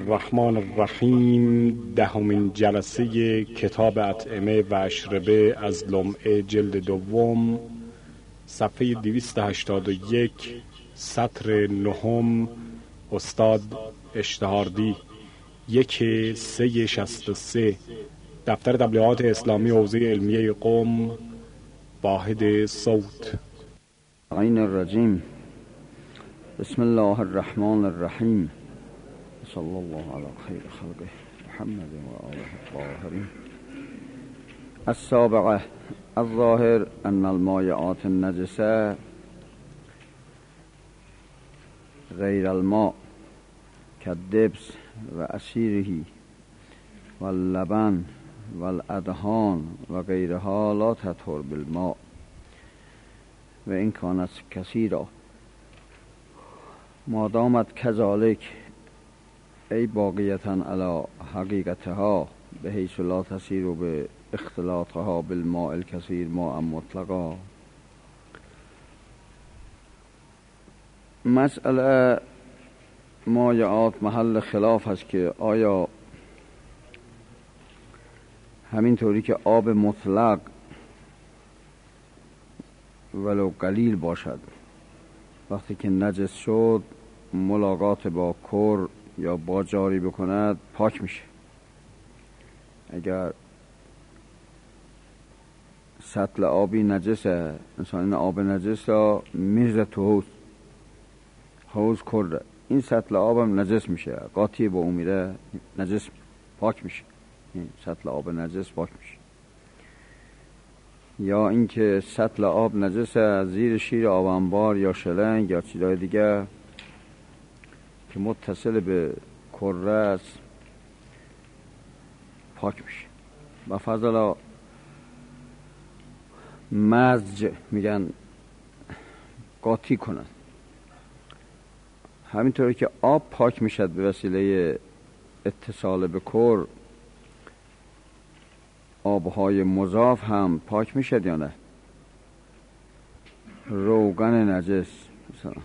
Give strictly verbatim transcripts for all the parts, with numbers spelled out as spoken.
الرحمن الرحیم. دهمین جلسه کتاب اطعمه و اشربه از لمعه جلد دوم، صفحه دویست و هشتاد و یک، سطر نهم. استاد اشتهاردی، یک سه شست و سه، دفتر تبلیغات اسلامی حوزه علمیه قم، واحد صوت. عین الرجیم. بسم الله الرحمن الرحیم. صلی الله علی خیر خلقه محمد و آله الطاهرین. السابقه الظاهر ان المایعات النجسه غیر الماء كالدبس و اسیره و اللبن و الادهان و غیرها لا تطهر بالماء و این کانت کثیرا ما دامت کذالک ای باقیتا علی حقیقتها به حیث لا تسیر به اختلاطها بالماء الکثیر ماء مطلقا. مسئله مایعات محل خلاف است که آیا همینطوری که آب مطلق ولو قلیل باشد وقتی که نجس شد ملاقات با کر یا با جاری بکند پاک میشه. اگر سطل آبی نجسه، مثلا این آب نجس را میرزه تو حوض حوض کرده، این سطل آبم نجس میشه، قاطی با اون میره نجس پاک میشه، این سطل آب نجس پاک میشه. یا اینکه سطل آب نجسه، زیر شیر آب انبار یا شلنگ یا چیزای دیگه که متصل به کره است پاک میشه. و فضلا مزج میگن قاطی کنن. همینطوری که آب پاک میشد به وسیله اتصال به کر، آبهای مضاف هم پاک میشد یا نه؟ روغن نجس، مثلا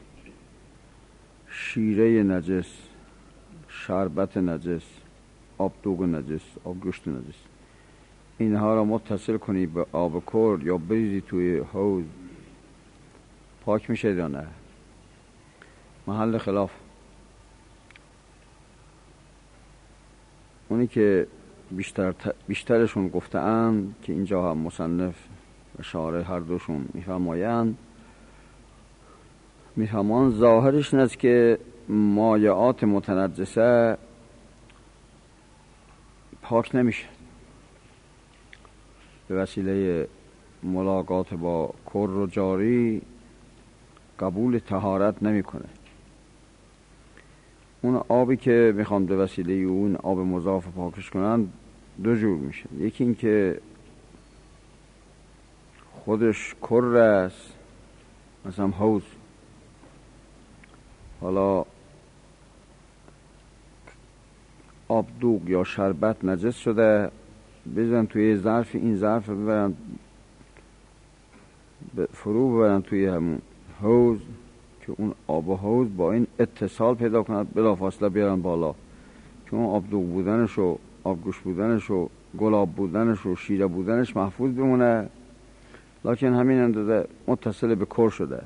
شیره نجس، شربت نجس، آب دوغ نجس، آب گوشت نجس، اینها را متصل کنی به آب کر یا بریزی توی حوض پاک میشه یا نه؟ محل خلاف. اونی که بیشتر بیشترشون گفته‌اند که اینجا هم مصنف و شارح هر دوشون میفرمایند، میفرمان ظاهرش این است که مایعات متنجسه پاک نمیشه به وسیله ملاقات با کر و جاری، قبول طهارت نمیکنه. اون آبی که میخوام به وسیله اون آب مضاف پاکش کنن دو جور میشه. یکی این که خودش کر است، مثلا حوض، حالا آب دوغ یا شربت نجس شده، بزن توی ظرف، این ظرف ببرن فرو ببرن توی همون حوض که اون آب حوض با این اتصال پیدا کند، بلافاصله بیارن بالا که اون آب دوغ بودنش و آب گوشت بودنش و گلاب بودنش و شیره بودنش محفوظ بمونه، لکن همین اندازه متصل به کر شده.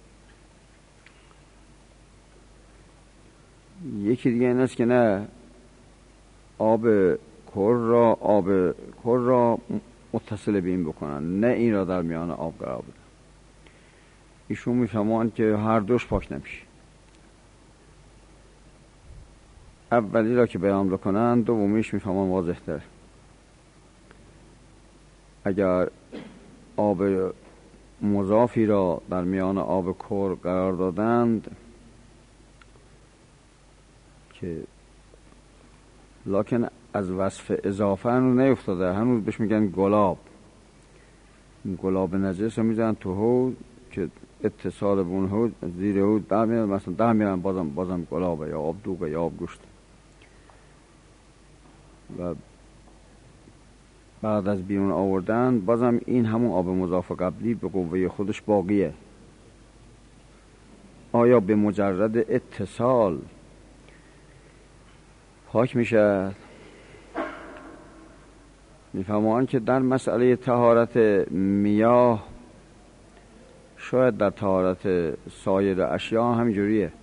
یکی دیگه این است که نه، آب کر را آب کر را متصل به این بکنن، نه این را در میان آب قرار بدن. ایشون میفهمان که هر دوش پاک نمیشه. اولی را که بیان بکنن، دومیش میفهمان واضح تر. اگر آب مضافی را در میان آب کر قرار دادند که لکن از وصف اضافه هنوز نیفتاده، هنوز بهش میگن گلاب، گلاب نجس رو میزنن تو حوض که اتصال به اون حوض زیر حوض در میرن، مثلا در میرن بازم بازم گلابه یا آب دوغه یا آب گوشت. و بعد از بیرون آوردن بازم این همون آب مضاف قبلی به قوه خودش باقیه. آیا به مجرد اتصال پاک میشه. میفهمان که در مسئله طهارت میاه شاید در طهارت سایر اشیاء همینجوریه.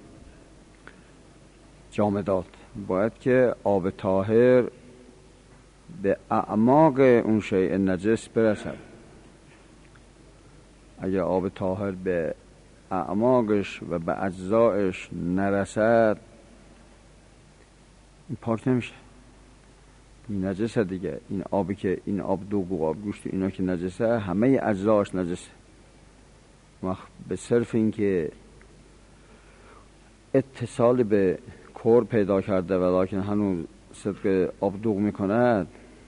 جامدات باید که آب طاهر به اعماق اون شیء نجس برسد. اگر آب طاهر به اعماقش و به اجزایش نرسد این پاک نمیشه، این نجسه دیگه. این آبی که این آب دوغ و آب گوشت اینا که نجسه، همه اجزاش نجسه. به صرف این که اتصال به کور پیدا کرده ولیکن هنوز صدق آب دوغ میکند،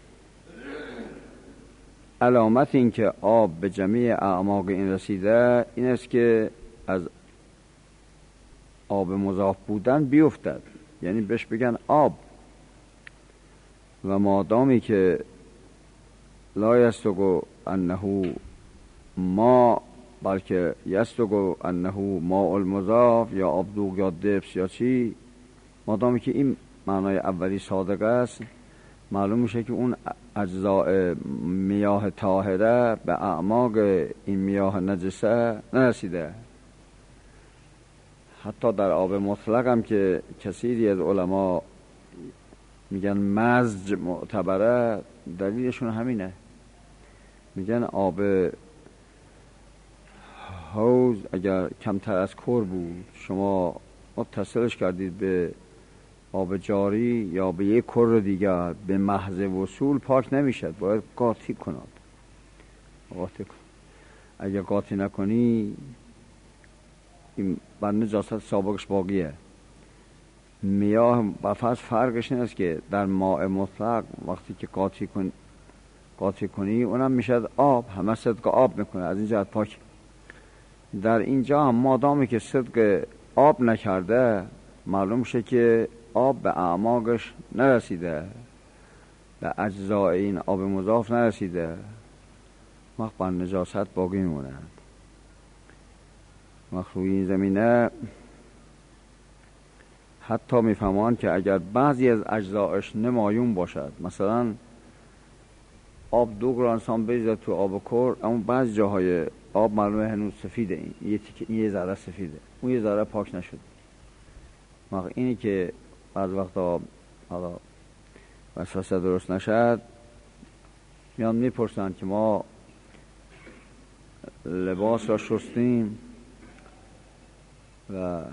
علامت این که آب به جميع اعماق این رسیده این است که از آب مضاف بودن بیفتد، یعنی بهش بگن آب. و مادامی که لا یستگو انه ما بلکه یستگو انه ماء المضاف یا آب دوغ یا دبس یا چی، مادامی که این معنای اولی صادق است، معلوم میشه که اون اجزاء میاه طاهره به اعماق این میاه نجسه نرسیده. حتی در آب مطلق هم که کثیری از علما میگن مزج معتبره، دلیلشون همینه. میگن آب حوض اگر کمتر از کور بود، شما متصلش کردید به آب جاری یا به یک کور دیگر، به محض وصول پاک نمیشد، باید قاطی کناد. قاطی کن. اگر قاطی نکنی این بر نجاست سابقش باقیه. میاه بفرض فرقش این است که در ماء مطلق وقتی که قاطی کن قاطی کنی اونم میشد آب، همه صدق آب میکنه، از این جهت پاک. در اینجا هم مادامی که صدق آب نکرده، معلوم شه که آب به اعماقش نرسیده، به اجزای این آب مضاف نرسیده، وقت بر نجاست باقی میمونه. وقت روی این زمینه حتی میفهمان که اگر بعضی از اجزایش نمایون باشد، مثلا آب دوغ را انسان بریزد تو آب کور، اما بعضی جاهای آب معلومه هنوز سفیده، این یه تیکه این یه ذره سفیده، اون یه ذره پاک نشد. وقت اینی که بعض وقتا حالا وسوسه درست نشد، میان میپرسند که ما لباس را شستیم و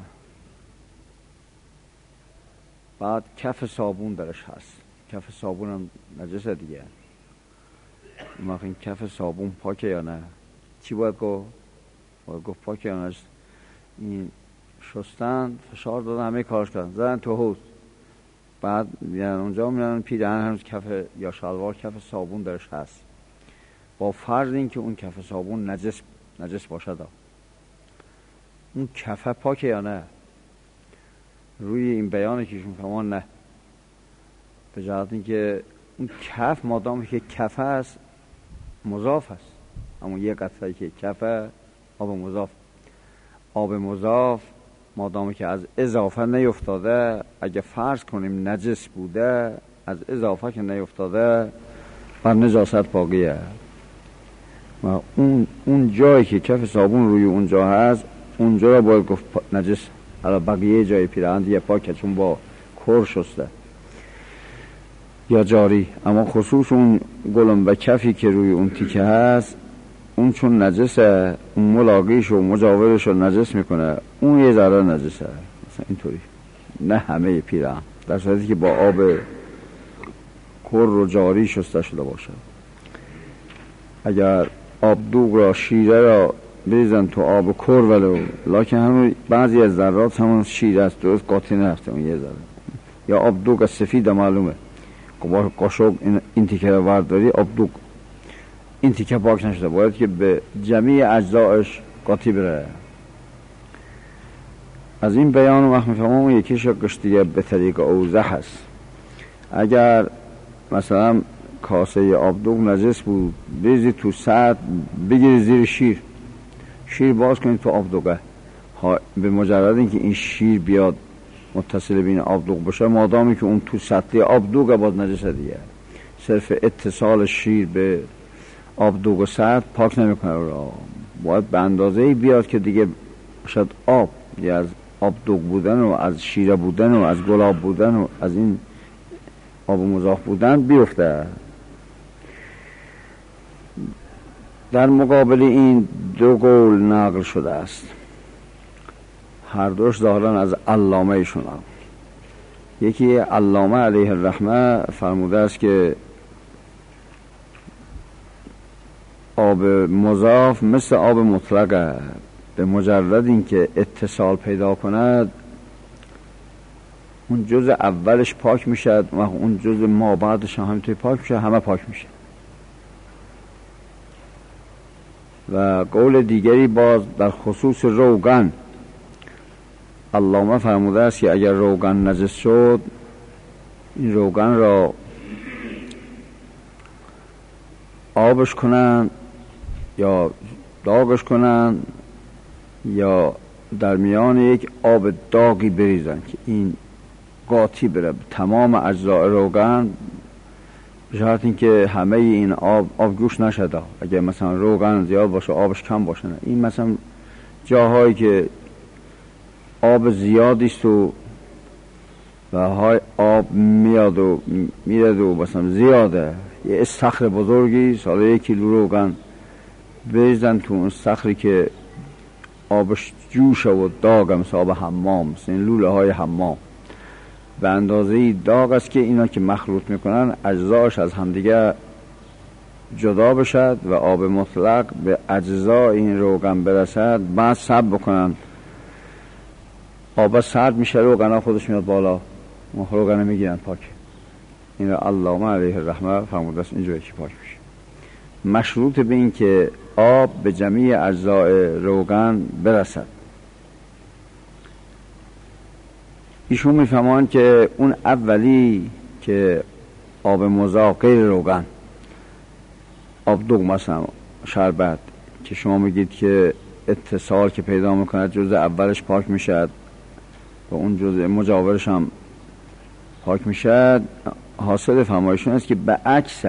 بعد کف صابون درش هست، کف صابون هم نجسه دیگه، وقت این کف صابون پاکه یا نه؟ چی باید گفت؟ باید گفت پاکه یا نه؟ این شستن، فشار دادن، همه کارش کردن، زدن تو حوض، بعد میان اونجا میان پیرهن هنوز کف یا شلوار کف صابون درش هست، با فرض این که اون کف صابون نجس نجس باشد، اون کف پاکه یا نه؟ روی این بیانی که شما فهمان نه، به جهت این که اون کف مادامی که کف هست مضاف هست، اما یه قطعه که کف آب مضاف، آب مضاف مادامی که از اضافه نیفتاده، اگه فرض کنیم نجس بوده، از اضافه که نیفتاده بر نجاست باقیه. و اون اون جایی که کف صابون روی اونجا هست، اونجا را باید گفت نجس. حالا بقیه جای پیراهن دیگه پاکه چون با کور شسته یا جاری، اما خصوص اون گلم و کفی که روی اون تیکه هست، اون چون نجسه، اون ملاقیش و مجاورش رو نجس میکنه، اون یه ذره نجسه. مثلا اینطوری نه همه پیراهن، در صورتی که با آب کور رو جاری شسته شده باشه. اگر آب دوغ را، شیره را بریزن تو آب کور ولو، لکن همون بعضی از ذرات همون شیره است، درست قاطی نرفته اون یه ذره. یا آب دوغ سفید معلومه، با قاشق این, این تیکه رو ورداری، آب دوغ این تیکه پاک نشده، باید که به جمیع اجزایش قاطی بره. از این بیان وقت میفهمم اون یکی شکش دیگه به طریق اوضح هست. اگر مثلا کاسه آب دوغ نجس بود، بریزی تو سطح، بگیری زیر شیر، شیر باز کنید تو آب دوغه، به مجرد اینکه این شیر بیاد متصل به این آبدوغ باشه، مادامی که اون تو سطح آبدوغ باز نجسه دیگه. صرف اتصال شیر به آبدوغ سطح پاک نمیکنه را، باید به اندازه‌ای بیاد که دیگه شاید آب یا از آبدوغ بودن و از شیره بودن و از گلاب بودن و از این آب مضاف بودن بیفته. در مقابل این دو قول نقل شده است، هر دوش ظاهرا از علامه ایشون. یکی علامه علیه الرحمه فرموده است که آب مضاف مثل آب مطلقه، به مجرد اینکه اتصال پیدا کند اون جزء اولش پاک میشه و اون جزء ما بعدش هم همینطوری پاک میشه، همه پاک میشه. و قول دیگری باز در خصوص روغن، علامه فرموده است که اگر روغن نجس شد، این روغن را آبش کنن یا داغش کنن یا در میان یک آب داغی بریزن که این قاطی بره تمام اجزاء روغن، به شرط اینکه همه این آب آب گوش نشده. اگر مثلا روغن زیاد باشه آبش کم باشه، نه. این مثلا جاهایی که آب زیادی است و و های آب میاد و میاد و مثلا زیاده، یه استخر بزرگی ساله یک کیلو روغن بریزن تو اون استخری که آبش جوشه و داغ، مثل آب حمام، مثل این لوله های حمام، به اندازه داغ است که اینا که مخلوط میکنن اجزاش از همدیگه جدا بشد و آب مطلق به اجزا این روغن برسد، بعد صب بکنن. آب سرد میشه، روغن ها خودش میاد بالا، روغن میگیرن پاک. این را علامه علیه الرحمه فرموده است اینجوری که پاک میشه، مشروط به این که آب به جمیع اجزای روغن برسد. ایشون میفهمان که اون اولی که آب مضاف غیر روغن، آب دوغ مثلا شربت که شما میگید که اتصال که پیدا میکند جزء اولش پاک میشد و اون جزء مجاورش هم پاک میشد، حاصل فرمایشون است که به عکس،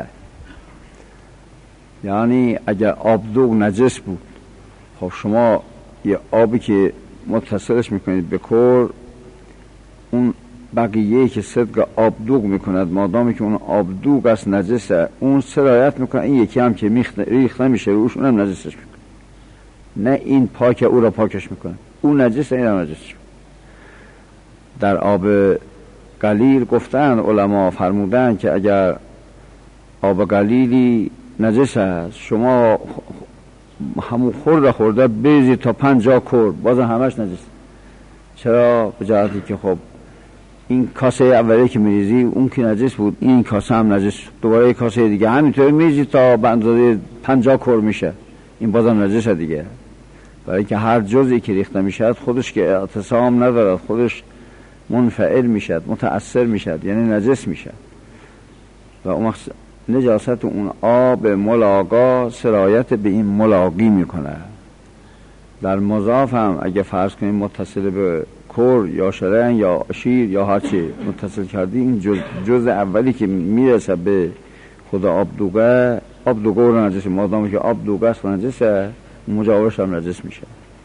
یعنی اگر آب دوغ نجس بود، خب شما یه آبی که متصلش میکنید به کور، اون بقیه که صدق آب دوغ میکند، مادامی که اون آب دوغ است نجسه، اون سرایت میکنه این یکی هم که ریخت نمیشه روش، اونم نجسش میکنه. نه این پاک او را پاکش میکنه، اون نجسه این هم نجسش میکنه. در آب قلیل گفتن علما فرمودن که اگر آب قلیلی نجس است، شما همون خورده خورده بریزی تا پنجاه کور، بازم همش نجس. چرا؟ به جهتی که خب این کاسه اولی که میریزی اون که نجس بود، این کاسه هم نجس، دوباره کاسه دیگه همینطوری میریزی تا به اندازه پنجاه کور میشه، این بازم نجسه دیگه. برای که هر جزئی که ریخته میشد خودش که اعتصام ندارد، خودش منفعل میشد، متأثر میشد، یعنی نجس میشد و اون نجاست اون آب ملاقا سرایت به این ملاقی میکنه. در مضاف هم اگه فرض کنیم متصل به کور یا شرن یا شیر یا هرچی متصل کردی، این جز, جز اولی که میرسه به خدا آب دوغه، آب دوغه رو نجسه، مادامی که آب دوغه است و نجسه، مجاورش هم نجس میشه.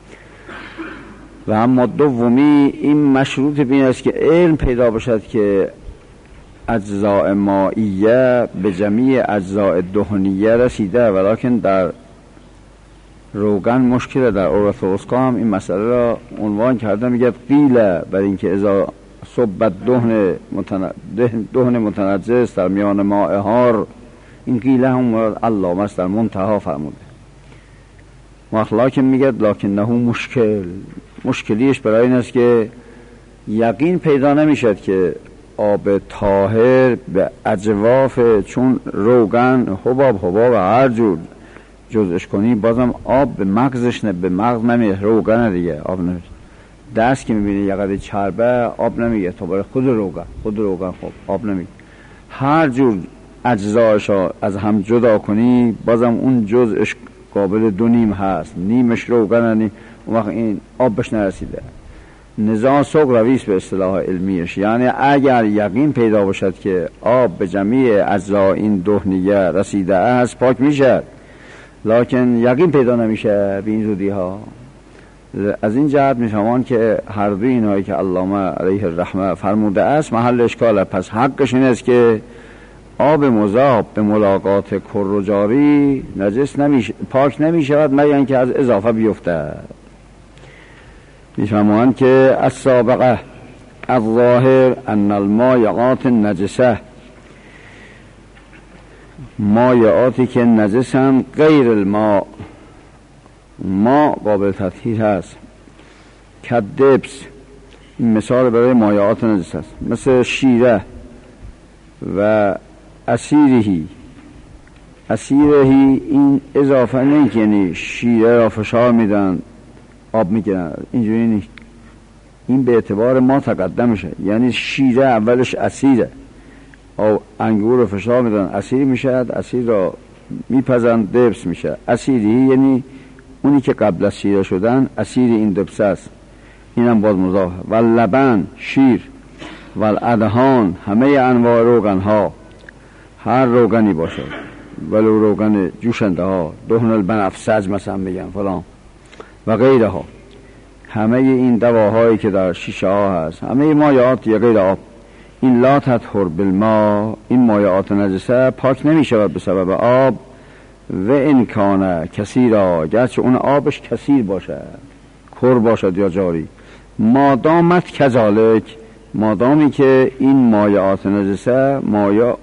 و اما دومی این مشروط بین است که علم پیدا باشد که اجزاء مائیه به جمیع اجزاء دهنیه رسیده، ولیکن در روغن مشکله. در عروة الوثقی هم این مسئله را عنوان کرده، میگه قیله بر اینکه اذا صبت دهن دهن متنجس در میان ماء حار، این قیله هم مراد علامه است در منتها فرموده. مخلاکم میگه لکنه مشکل، مشکلیش برای این است که یقین پیدا نمیشد که آب طاهر به اجواف، چون روغن حباب حباب هر جور جزش کنی بازم آب به مغزش نه، به مغز نمیره، روغن دیگه آب نمیره. دست که میبینی یه قدر چربه آب نمیگه، تا برای خود روغن، خود روغن خب آب نمیگه. هر جور اجزایش از هم جدا کنی بازم اون جزش قابل دو نیم هست، نیمش روغن، نیم اون وقت این آب بهش نرسیده. نزاع سغرویست به اصطلاح علمیش، یعنی اگر یقین پیدا باشد که آب به جمیع اجزا این دهنیه رسیده است پاک میشه، لکن یقین پیدا نمیشه به این زودی ها. از این جهت میفهمان که هر دوی اینهایی که علامه علیه الرحمه فرموده است محل اشکاله. پس حقش این است که آب مذاب به ملاقات کر و جاری نجس نمیشه، پاک نمیشود مگر اینکه از اضافه بیفته. میفهمان که السابقه الظاهر ان المایعات نجسه، مایعاتی که نجسن غیر الماء، ما قابل تطهیر هست. کدبس مثال برای مایعات نجس است، مثل شیره و اسیرهی. اسیرهی این اضافه نیست، یعنی شیره را فشار میدن آب میگیرن، اینجوری نیست. این به اعتبار ما تقدمشه، یعنی شیره اولش اسیره، او انگور رو فشار میدن اسیر میشه، اسیر را میپزن دبس میشه. اسیری یعنی اونی که قبل از شیره شدن اسیر این دبس است، اینم باز مضاف. و لبن شیر و الادهان همه انواع روغن ها، هر روغنی باشه، ولو روغن جوشنده ها، دهن البنفسج مثلا میگن فلان و غیره ها، همه این دواهایی که در شیشه ها هست، همه مایعات یا غیر آب، این لا تطهر بالماء، این مایعات نجسه پاک نمیشه به سبب آب. و امکانه کثیرا، گرچه اون آبش کثیر باشه، کر باشد یا جاری، مادامت کذالک، مادامی که این مایعات نجسه مایع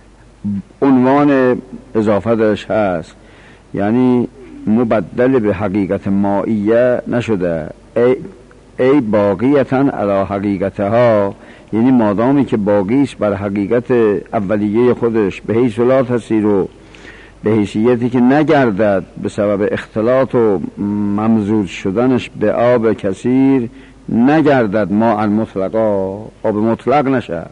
عنوان اضافه درش هست، یعنی مبدل به حقیقت مائیه نشده، ای, ای باقیتاً علی حقیقتها، یعنی مادامی که باقیش بر حقیقت اولیه خودش به حیث لا تسیر و به حیثیتی که نگردد به سبب اختلاط و ممزوج شدنش به آب کثیر نگردد ما المطلقا، آب مطلق نشد.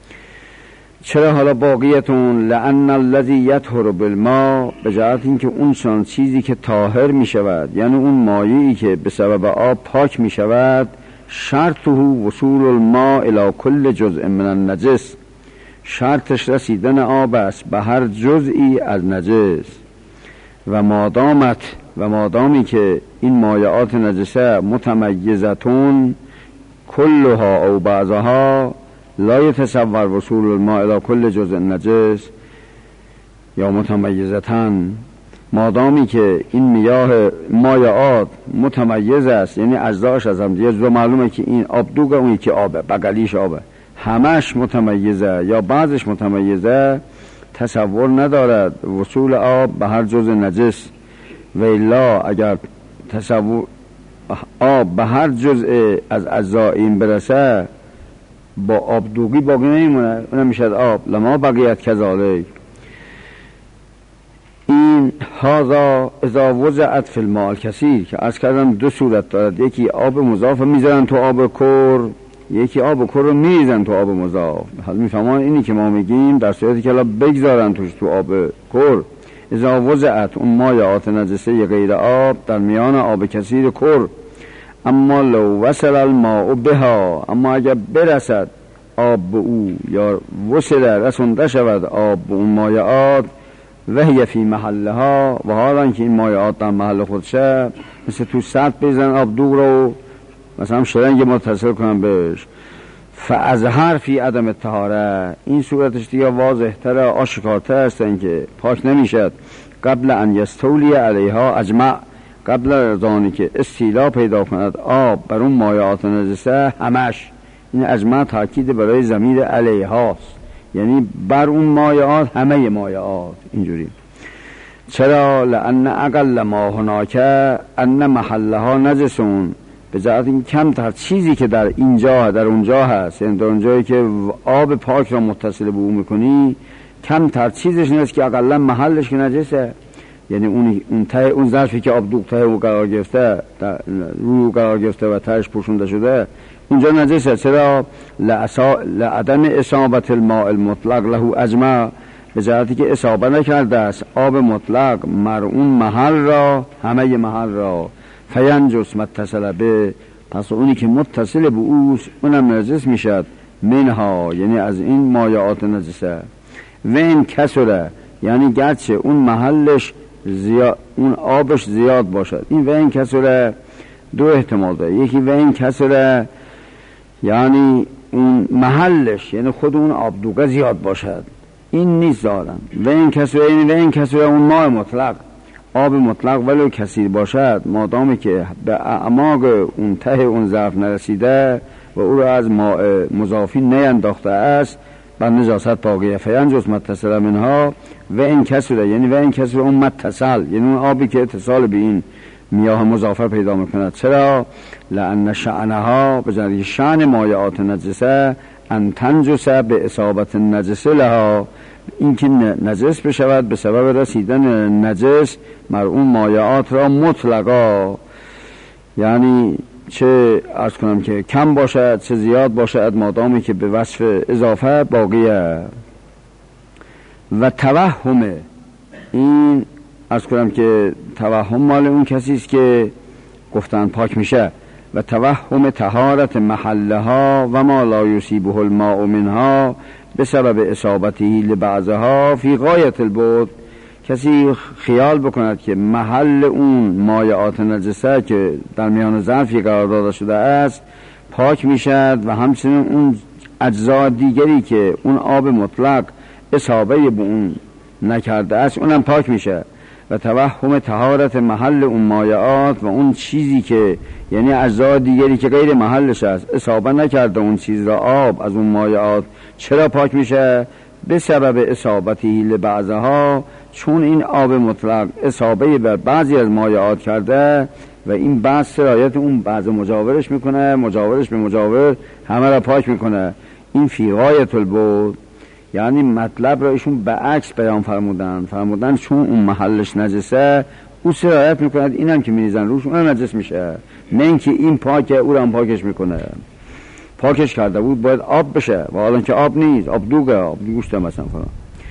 چرا حالا باقیتون؟ لأن الذی یطهر بالماء، به جهت اینکه اون چون چیزی که طاهر می شود، یعنی اون مایعی که به سبب آب پاک می شود، شرطه وصول الماء الی کل جزء من النجس، شرطش رسیدن آب است به هر جزئی از نجس. و مادامت، و مادامی که این مایعات نجسه متمیزتون کلها او بعضها لا یتصور وصول الماء الی کل جزء نجس یا متمیزتن، مادامی که این میاه مایعات متمیز است، یعنی اجزاش از هم دیگه جو معلومه که این آب دوگه اون یکی آبه، بغلیش آبه، همش متمیزه یا بعضش متمیزه، تصور ندارد وصول آب به هر جزء نجس. و الا اگر تصور آب به هر جزء از اجزا این برسه، با آب دوگی باقی نمیمونه، اونم میشد آب. لما بقیت کذالک، این هذا اذا وضعت فی الماء الکثیر، که از کردم دو صورت دارد، یکی آب مضاف میذارن تو آب کر، یکی آب کر رو میریزن تو آب مضاف. حالا میفهمان اینی که ما میگیم در صورتی که حالا بگذارن توش تو آب کر، اذا وضعت اون مایعات نجسه غیر آب در میان آب کثیر کر، اما لو وصل الماء بها، اما اگر برسد آب به او، یا وصل رسونده شود آب به اون مایعات، وهی فی محلها، و حالا که این مایعات در محل خودشه، مثل تو سطح بزن آب دوغ رو مثلا شرنگ متصل کنم بهش، فازهر فی عدم الطهاره، این صورتش دیگه واضح تر آشکارتر هستن که پاک نمیشد. قبل ان یستولی علیها اجمع، قبل از آنی که استیلا پیدا کند آب بر اون مایعات نجسه همش، این اجمع تاکید برای ضمیر علیهاست، یعنی بر اون مایعات، همه مایعات اینجوری. چرا؟ لان اقل ما هناک ان محلها نجسون، به جهت این کمتر چیزی که در اینجا در اونجا هست، یعنی در اونجایی که آب پاک را متصل به اون میکنی، کمتر چیزش نیست که اقلا محلش که نجسه، یعنی اون اون ته اون ظرفی که آب دوغ ته او قرار گرفته، رو قرار گرفته و تهش پوشونده شده، اونجا نجسه. چرا؟ لعدم اصابت الماء المطلق له اجمع، به جهتی که اصابه نکرده است آب مطلق مر اون محل را، همه محل را، فینجس متصل به، پس اونی که متصل به اوست اونم نجس میشد. منها یعنی از این مایعات نجسه. و این کسره یعنی گرچه اون محلش زیاد، اون آبش زیاد باشد. این و این کسره دو احتمال داره. یکی و این کسره یعنی اون محلش یعنی خود اون آبدوغه زیاد باشد، این نیست دارن. و این کسره یعنی و این کسره اون ماء مطلق، آب مطلق ولو کثیر باشد، مادامی که به اعماق اون ته اون ظرف نرسیده و او را از ماء مضافی نینداخته است، بر نجاست باقیه. فینجس متصل منها و این کسره یعنی و این کسره اون متصل یعنی اون آبی که اتصال به این میاه مضافه پیدا میکند. چرا؟ لأن شأنها بجای شأن مایعات نجسه ان تنجس به اصابت نجسه لها، این که نجس بشود به سبب رسیدن نجس مر اون مایعات را مطلقا، یعنی چه عرض کنم که کم باشد چه زیاد باشد، مادامی که به وصف اضافه باقیه. و توهم، این عرض کنم که توهم مال اون کسی است که گفتن پاک میشه. و توهم طهارت محلها و ما لا یصیبه الماء منها بسبب اصابته لبعضها فی غایت البعد، کسی خیال بکند که محل اون مایعات نجسه که در میان ظرفی قرار داده شده است پاک میشد و همچنین اون اجزا دیگری که اون آب مطلق اصابه به اون نکرده است اونم پاک میشه. و توهم طهارت محل اون مایعات و اون چیزی که یعنی اجزا دیگری که غیر محلش است اصابه نکرده اون چیز را آب از اون مایعات چرا پاک میشه؟ به سبب اصابتی لبعضها، چون این آب مطلق اصابه به بعضی از مایعات کرده و این بعض سرایت اون بعض مجاورش میکنه، مجاورش به مجاور همه را پاک میکنه. این فی غایت البعد، یعنی مطلب را ایشون به عکس بیان فرمودن فرمودن چون اون محلش نجسه او سرایت میکند، اینم که میریزن روش اون نجس میشه، نه اینکه این پاکه او را هم پاکش میکنه. پاکش کرده بود باید آب بشه و حالا که آب نیست، آب دوگه، آب گوشته مثلا فرام.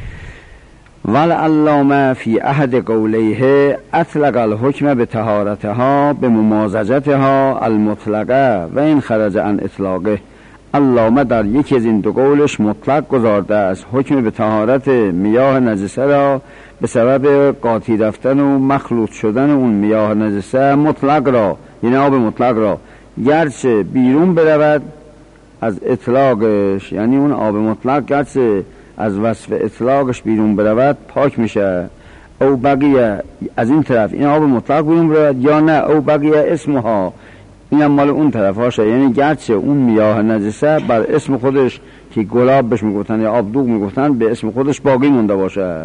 ولعلامه فی احد قولیه اطلق الحکم به طهارتها به ممازجتها المطلقه و این خرج عن اطلاقه. علامه در یکی از این دو قولش مطلق گذارده است حکم به طهارت میاه نجسه را به سبب قاطی رفتن و مخلوط شدن اون میاه نجسه مطلق را، یعنی آب مطلق را، گرچه بیرون برود از اطلاقش، یعنی اون آب مطلق گرچه از وصف اطلاقش بیرون برود پاک میشه. او بقیه از این طرف این آب مطلق بیرون برود یا نه او بقیه اسمها، این هم مال اون طرف هاشه، یعنی گرچه اون میاه نجسه بر اسم خودش که گلاب بهش میگفتن یا آبدوغ میگفتن به اسم خودش باقی مونده باشه.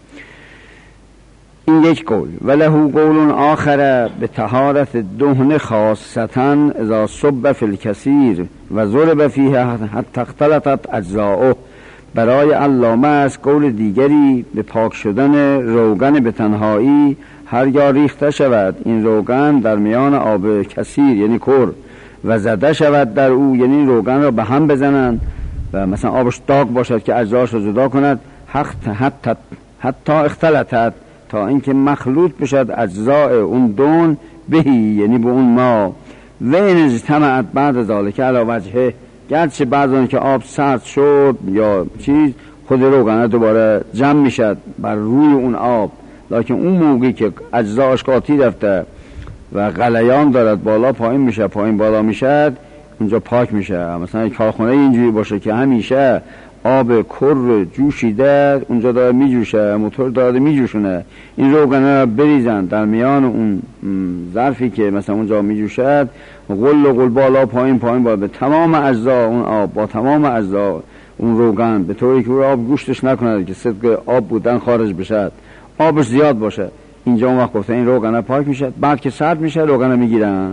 این یک قول. وله قول آخر به طهارت دهن خاصتا اذا صب فی الکثیر و ضرب فیه حتی اختلطت اجزاؤه. برای علامه است قول دیگری به پاک شدن روغن به تنهایی هرگاه ریخته شود این روغن در میان آب کثیر یعنی کر و زده شود در او، یعنی روغن را به هم بزنند و مثلا آبش داغ باشد که اجزاش را جدا کند، حتی حتی حتی اختلطت تا اینکه مخلوط بشد اجزاء اون دون بهی یعنی به اون ما. و این اجتماعت بعد ذالک علی وجهه، گرچه بعد از که آب سرد شد یا چیز خود روغن دوباره جمع میشد بر روی اون آب، لکن اون موقعی که اجزاش قاطی رفته و غلیان دارد بالا پایین میشه پایین بالا میشد اونجا پاک میشه. مثلا کارخونه اینجوری باشه که همیشه آب کر جوشیده اونجا داره میجوشه، موتور داره میجوشونه، این روغنه را بریزن در میان اون ظرفی که مثلا اونجا میجوشد، غل و غل بالا پایین پایین بالا به تمام اجزا اون آب با تمام اجزا اون روغن، به طوری که اون آب گوشتش نکنه که صدق آب بودن خارج بشه، آبش زیاد باشه. اینجا اون وقت گفته این روغنه پاک میشه. بعد که سرد میشه روغنه میگیرن.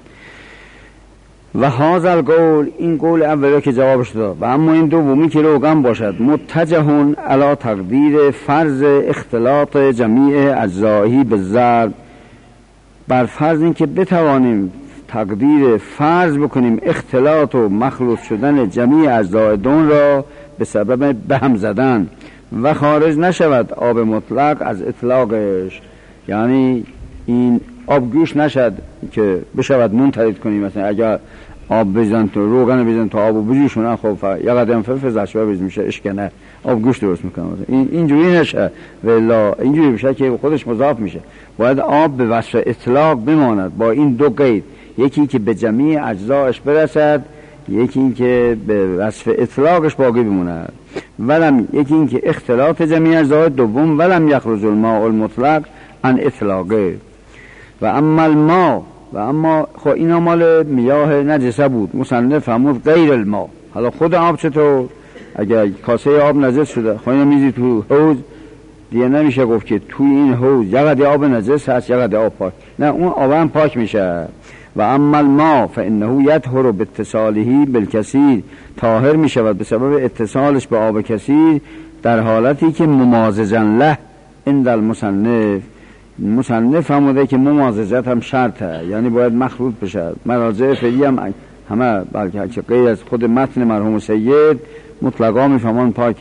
و هذا القول، این قول اولی که جوابش داد. و اما این دومی که روغن باشد متجهون علی تقدیر فرض اختلاط جمیع اجزایی به ضرب، بر فرض این که بتوانیم تقدیر فرض بکنیم اختلاط و مخلوط شدن جمیع اجزای دون را به سبب به هم زدن و خارج نشود آب مطلق از اطلاقش. یعنی این آب گوش نشد که بشود نون ترید کنی. مثلا اگر آب بزن تو روغن بزن تو آب و بجوشونه، خب یه قدم فلفل اشبه بز میشه اشکنه، آب گوش درست میکنه. این اینجوری نشه، ولی اینجوری بشه که خودش مضاف میشه. باید آب به وصف اطلاق بماند با این دو قید، یکی که به جمیع اجزایش برسد، یکی این که به وصف اطلاقش باقی بماند. ولم یکی این که اختلاط جمیع اجزای دوم، ولم یخرج الماء المطلق عن اطلاقه. و اما الماء، و اما خب اینا مال میاه نجسه بود، مصنف فرمود غیر الماء. حالا خود آب چطور؟ اگر کاسه آب نجس شده، خب اینو میزی تو حوض، دیگه نمیشه گفت که توی این حوض یه قدر آب نجس هست یه قدر آب پاک، نه، اون آب هم پاک میشه. و اما الماء فانه یطهر باتصاله بالکثیر، طاهر میشود به سبب اتصالش به آب کثیر، در حالتی که ممازجا له عند المصنف. مصنف فرموده که ممازجت هم شرطه، یعنی باید مخلوط بشه. مراجع فعلی هم همه بلکه غیر از خود متن مرحوم سید مطلقا میفهمان پاک،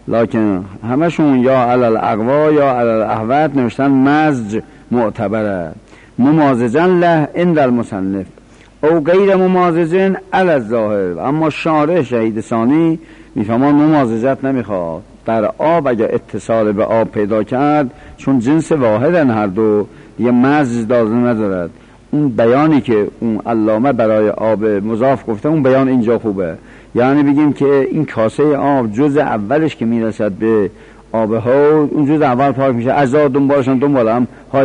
لکن همشون یا علی الاقوا یا علی الاحوط نوشتن مزج معتبره. ممازجا له عند المصنف او غیر ممازجن علی الظاهر. اما شارح شهید ثانی میفهمان ممازجت نمیخواد. در آب اگر اتصال به آب پیدا کرد، چون جنس واحدن هر دو، دیگه مزج لازم ندارد. اون بیانی که اون علامه برای آب مضاف گفته، اون بیان اینجا خوبه. یعنی بگیم که این کاسه آب جز اولش که میرسد به آب حوض، اون جز اول پاک میشه، اجزا دنبالشان دنبال هم های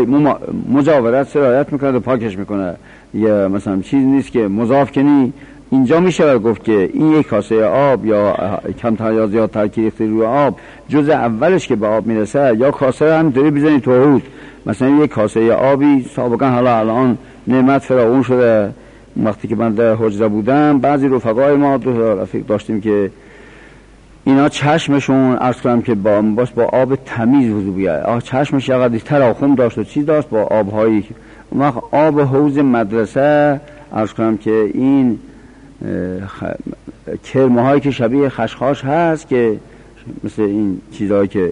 مجاورت سرایت میکنه و پاکش میکنه. یا مثلا چیز نیست که مضاف کنی. اینجا میشه گفت که این یک کاسه آب یا کمتر یا زیادتر که ریخته روی آب، جز اولش که به آب میرسه، یا کاسه هم داری بزنی تو حوض. مثلا یک کاسه آبی سابقا، حالا الان نعمت فراوان شده، وقتی که من در حجره بودم بعضی رفقای ما دو رفیق داشتیم که اینا چشمشون عرض کنم که با باش با آب تمیز وضو بیاره. آه چشمش یقدر تراخم داشت و چیز داشت با آبهایی. اون وقت آب حوض مدرسه عرض کنم که این خ... کرمه هایی که شبیه خشخاش هست که مثل این چیزهایی که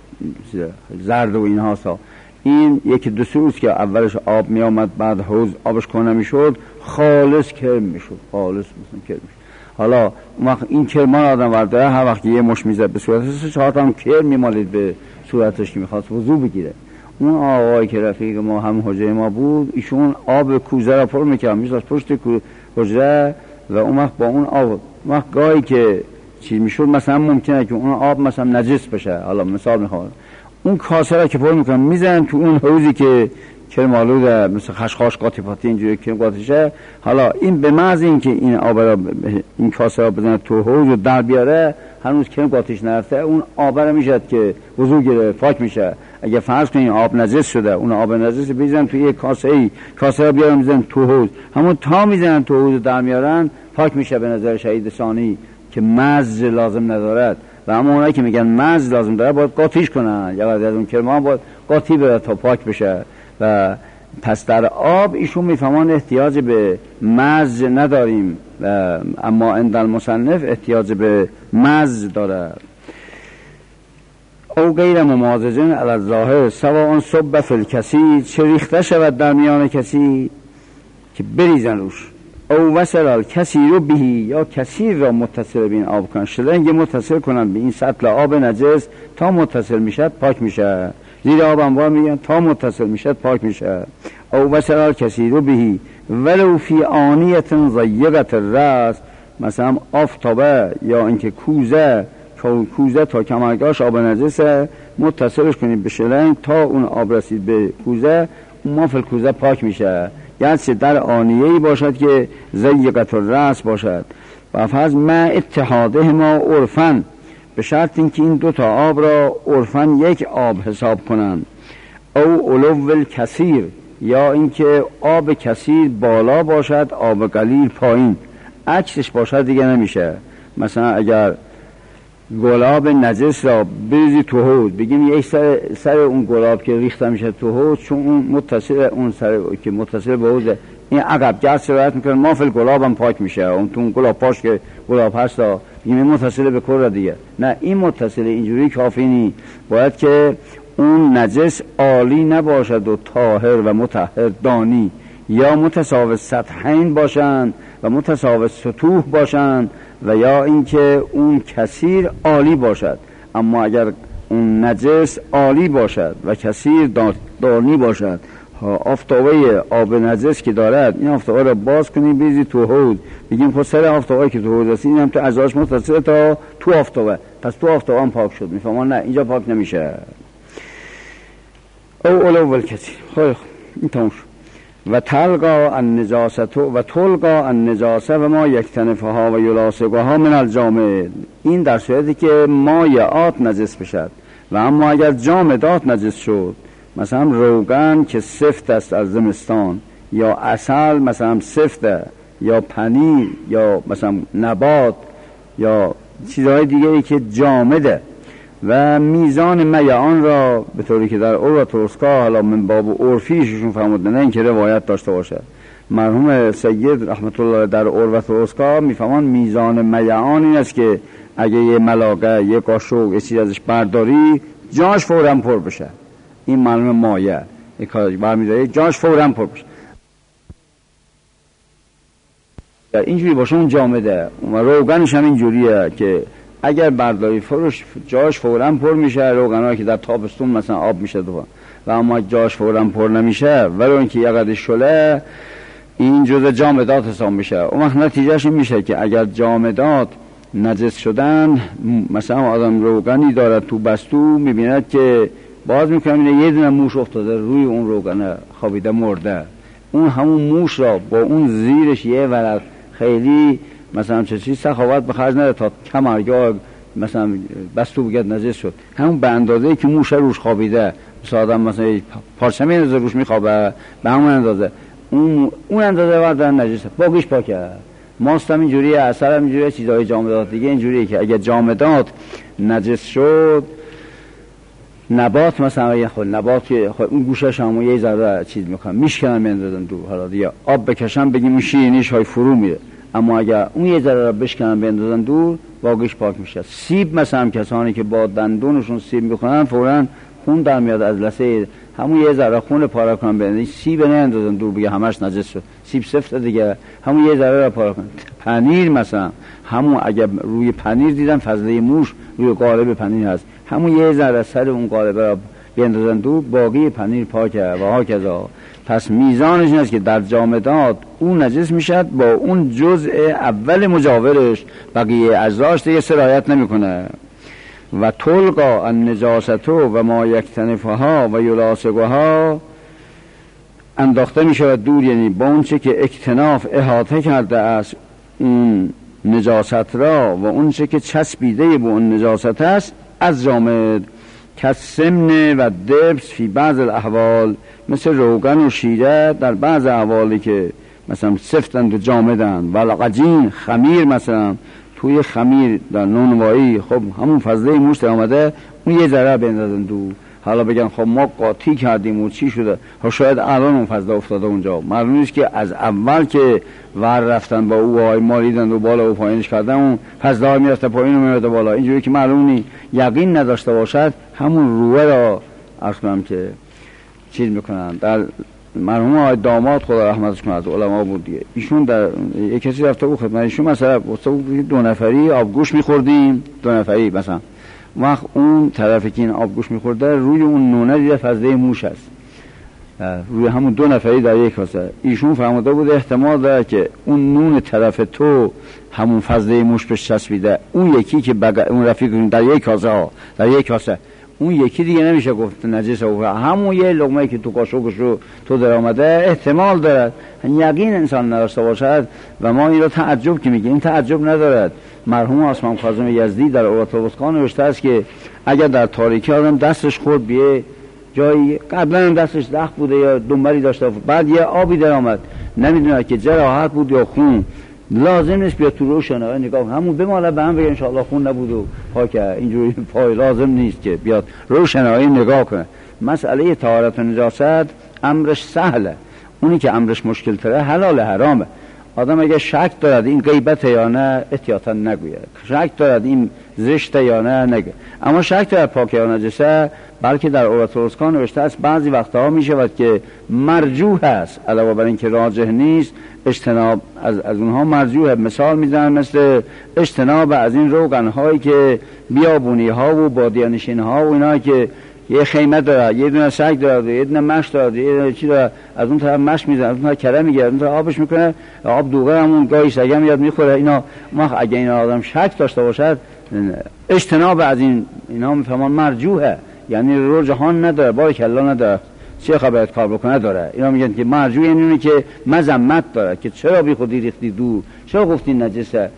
زرد و این هاستا، این یکی دو سوز که اولش آب می آمد بعد حوض آبش کنه می شد، خالص کرم می شد، خالص مثل کرم می شد. حالا وقت این کرمان آدم ورده هر وقت یه مش می زد به صورتش، چهار تا هم کرم می مالید به صورتش که می خواست وضو بگیره. اون آقایی که رفیق ما هم حجره ما بود، ایشون آب کوزه را پر میکرد، میذاشت پشت حجره و اون وقت با اون آب وقت گاهی که چی میشد، مثلا ممکنه که اون آب مثلا نجس بشه، حالا مثال میخوام، اون کاسه را که پر میکنن میزنن تو اون حوضی که کرم آلوده مثل خشخاش قاطی پاتی اینجوری کرم قاطیشه. حالا این به محض این که این آب را این کاسه را بزنه تو حوض و در بیاره، هنوز کرم قاطیش نرفته، اون آب را میشد که وضو گیره پاک میشه. اگه فرض کنین آب نجس شده، اون آب نجس بزنن تو یک کاسه ای، کاسه را بیارن میزنن تو حوض، همون تا میزنن تو حوض در میارن پاک میشه به نظر شهید ثانی که مزج لازم ندارد. و اما اونایی که میگن مزج لازم داره باید قاطیش کنن، یا از اون کرمان باید قاطی بره تا پاک بشه. و پس در آب ایشون میفهمان احتیاج به مزج نداریم، اما عند المصنف احتیاج به مزج داره. او غیر ممازجن علی الظاهر سواء صب فی الکثیر، چه ریخته شود در میان کسی که بریزن روش، او وصل الکثیر به، یا کثیر را متصل به این آب کنن، شلنگ متصل کنن به این سطل آب نجس تا متصل میشد پاک میشه. زیر آب انواع میگن تا متصل میشد پاک میشه. او وصل الکثیر به ولو فی آنیه ضیقه الراس، مثلا آفتابه یا اینکه کوزه کوزه تا کمرگاش آب نجسه متصلش کنید به شلنگ تا اون آب رسید به کوزه، اون مافل کوزه پاک میشه. یعنی در آنیه‌ای باشد که ضیقه الراس باشد. و فرض ما اتحاده ما عرفن، به شرط اینکه این دو تا آب را عرفن یک آب حساب کنند. او علو الکثیر، یا اینکه آب کثیر بالا باشد آب قلیل پایین، عکسش باشد دیگه نمیشه. مثلا اگر گلاب نجس را بریزی تو حوض، بگیم یک سر سر اون گلاب که ریخته میشه تو حوض، چون اون متصل اون سر که متصل به حوض این عقب جهت سرایت میکنه، مافل گلاب هم پاک میشه. اون تو اون گلاب پاش که گلاب هست بگیم متصل به کره دیگه، نه این متصل اینجوری کافی نی، باید که اون نجس عالی نباشد و طاهر و مطهر دانی، یا متساوی سطحین باشند و متساوی سطوح باشند، و یا اینکه اون کثیر عالی باشد. اما اگر اون نجس عالی باشد و کثیر دانی باشد، آفتابه آب نجس که دارد، این آفتابه را باز کنیم بیزی تو حوض، بگیم خود سر آفتابه که تو حوض است این هم تو ازاش متصل تا تو آفتابه، پس تو آفتابه هم پاک شد. میفهمان؟ نه، اینجا پاک نمیشه. او اولو بالکثیر. خیلی خوب، این تموم شد. و تلقا النجاست و تلقا النجاسه و ما یکتنفها و یلاصقها من الجامد. این در صورتی که مایعات نجس بشد، و اما اگر جامدات نجس شد، مثلا روغن که سفت است از زمستان، یا عسل مثلا سفته، یا پنیر، یا مثلا نبات، یا چیزهای دیگه ای که جامده و میزان میعان را به طوری که در عرف ترسکا، حالا من باب عرفیشون فهمودن، نه اینکه روایت داشته باشه، مرحوم سید رحمت الله در عرف ترسکا میفهمان میزان میعان این است که اگه یه ملاقه، یه قاشق، یه چیز ازش برداری جاش فوراً پر بشه. این معلوم مایه یک کار برمی‌داره جاش فوراً پر بشه. اینجوری باشه اون جامده، و روغنش هم اینجوریه که اگر برداری فروش جاش فوراً پر میشه. روغنایی که در تابستون مثلا آب میشه دو، و اما جاش فوراً پر نمیشه، ولی اون که یه قدر شله، این جزء جامدات حساب میشه. اون وقت نتیجهش این میشه که اگر جامدات نجس شدن، مثلا آدم روغنی دارد تو بستو، میبیند که باز میکنم یه دونه موش افتاده روی اون روغنه، خوابیده مرده. اون همون موش را با اون زیرش یه ورق خیلی مثلا چه چیز سخاوت به خرج نده تا کمرگاه مثلا بستو بگید نجس شد، همون به اندازه که موش روش خوابیده، مثلا آدم مثلا پارچه میندازه روش میخوابه، به همون اندازه اون اون اندازه وردن نجسه، باقیش پاکه. ماست هم اینجوریه، اثر هم اینجوریه، چیزهای جامدات دیگه اینجوریه که اگه جامدات نجس شد، نبات مثلا یه خود نبات که اون گوشش هم یه ذره چیز میکنن میشکنن میندازن دور، حالا دیگه آب بکشن بگیم این شیرینیش های فرو میره، اما اگر اون یه ذره را بشکنن بیندازن دور، واقعش پاک میشه. سیب مثلا کسانی که با دندونشون سیب میخونن فوراً خون در میاد از لثه، همون یه ذره خون پاره کنن بیندازن، سیب نه اندازن دور بگه همش نجس شد، سیب سفته دیگه، همون یه ذره را پاره کنن. پنیر مثلا همون اگر روی پنیر دیدن فضله موش روی قالب پنیر هست، همون یه ذره سر اون قالب را بیندازن دور، باقی پنیر پاکه و هاکذا. پس میزانش این است که در جامدات اون نجس میشد با اون جزء اول مجاورش، بقیه اجزاش دیگه سرایت نمیکنه. و تلقا النجاستو و ما یکتنفها و یلاصقها، انداخته میشود دور، یعنی با اون چه که اکتناف احاطه کرده است اون نجاست را، و اون چه که چسبیده به اون نجاست است از جامد، که سمن و دبس فی بعض الاحوال، مثل روغن و شیره در بعض احوالی که مثلا سفتند و جامدند، و العجین خمیر مثلا توی خمیر در نونوایی، خب همون فضله موش آمده، اون یه ذره بندازن دور، حالا بگن خب ما قاطی کردیم و چی شده، ها شاید الان اون فضله افتاده اونجا، معلوم نیست که از اول که ور رفتن با او های مالیدن و بالا و پایینش کردن اون فضله های میرفته پایین و میرفته بالا، اینجوری که معلوم نیست، یقین نداشته باشد همون روه را عرض کنم که چیز میکنن. در مرحوم آقای داماد خدا رحمتش کنه از علما بود دیگه، ایشون در یک کسی رفته بود خدمت ایشون، مثلا دو نفری آبگوش میخوردیم، دو نفری مثلا، وقت اون طرفی که این آبگوش میخورده روی اون نونه دیده فضله موش است، روی همون دو نفری در یک کاسه. ایشون فهمیده بود احتمال داره که اون نون طرف تو همون فضله موش بهش چسبیده، اون یکی که بگ... اون رفیق در یک کاسه ها در یک کاسه، اون یکی دیگه نمیشه گفت نجس، و همون یه لقمه که تو قاشقش رو تو در آمده احتمال دارد، یقین انسان نداشته باشد. و ما این رو تعجب که میگیم، این تعجب ندارد. مرحوم اسماعیل کاظم یزدی در عروة الوثقی نوشته است که اگر در تاریکی آدم دستش خورد بیه جایی، قبلا دستش زخم بوده یا دنبری داشته، بعد یه آبی در آمد، نمیدونه که جراحت بود یا خون، لازم نیست بیاد تو روشنایی نگاه، همون بماله به هم بگه انشاءالله خون نبود و پاکه، اینجوری پای لازم نیست که بیاد روشنایی نگاه کنه. مسئله طهارت و نجاست امرش سهله، اونی که امرش مشکل تره حلال حرامه. آدم اگه شک دارد این غیبت یا نه احتیاطا نگوید، شک دارد این زشت یا نه نگه. اما شک دارد پاک یا نجسه، بلکه در عروة الوثقی نوشته است بعضی وقتها می شود که مرجوح است، علاوه بر این که راجح نیست اجتناب از, از اونها مرجوح. مثال میزنن مثل اجتناب از این روغن هایی که بیابونی ها و بادیانشین ها و اینا که یه خیمه داره، یه دونه سگ داره، یه دونه مش داره، یه دونه چی داره، از اون طرف مش میزنه، از اون طرف کره میگیره، از اون طرف آبش میکنه، آب دوغه همون گاهی سگ هم میاد میخوره. اینا ما اگه این آدم شک داشته باشد اجتناب از این اینا میفهمان مرجوحه، یعنی رو جهان نداره، بارک الله نداره، چه خبرت کار بکنه داره. اینا میگن که مرجوح یعنی اونه که مذمت داره که چرا بی خودی ریختی دور، چرا گفتی نجسه.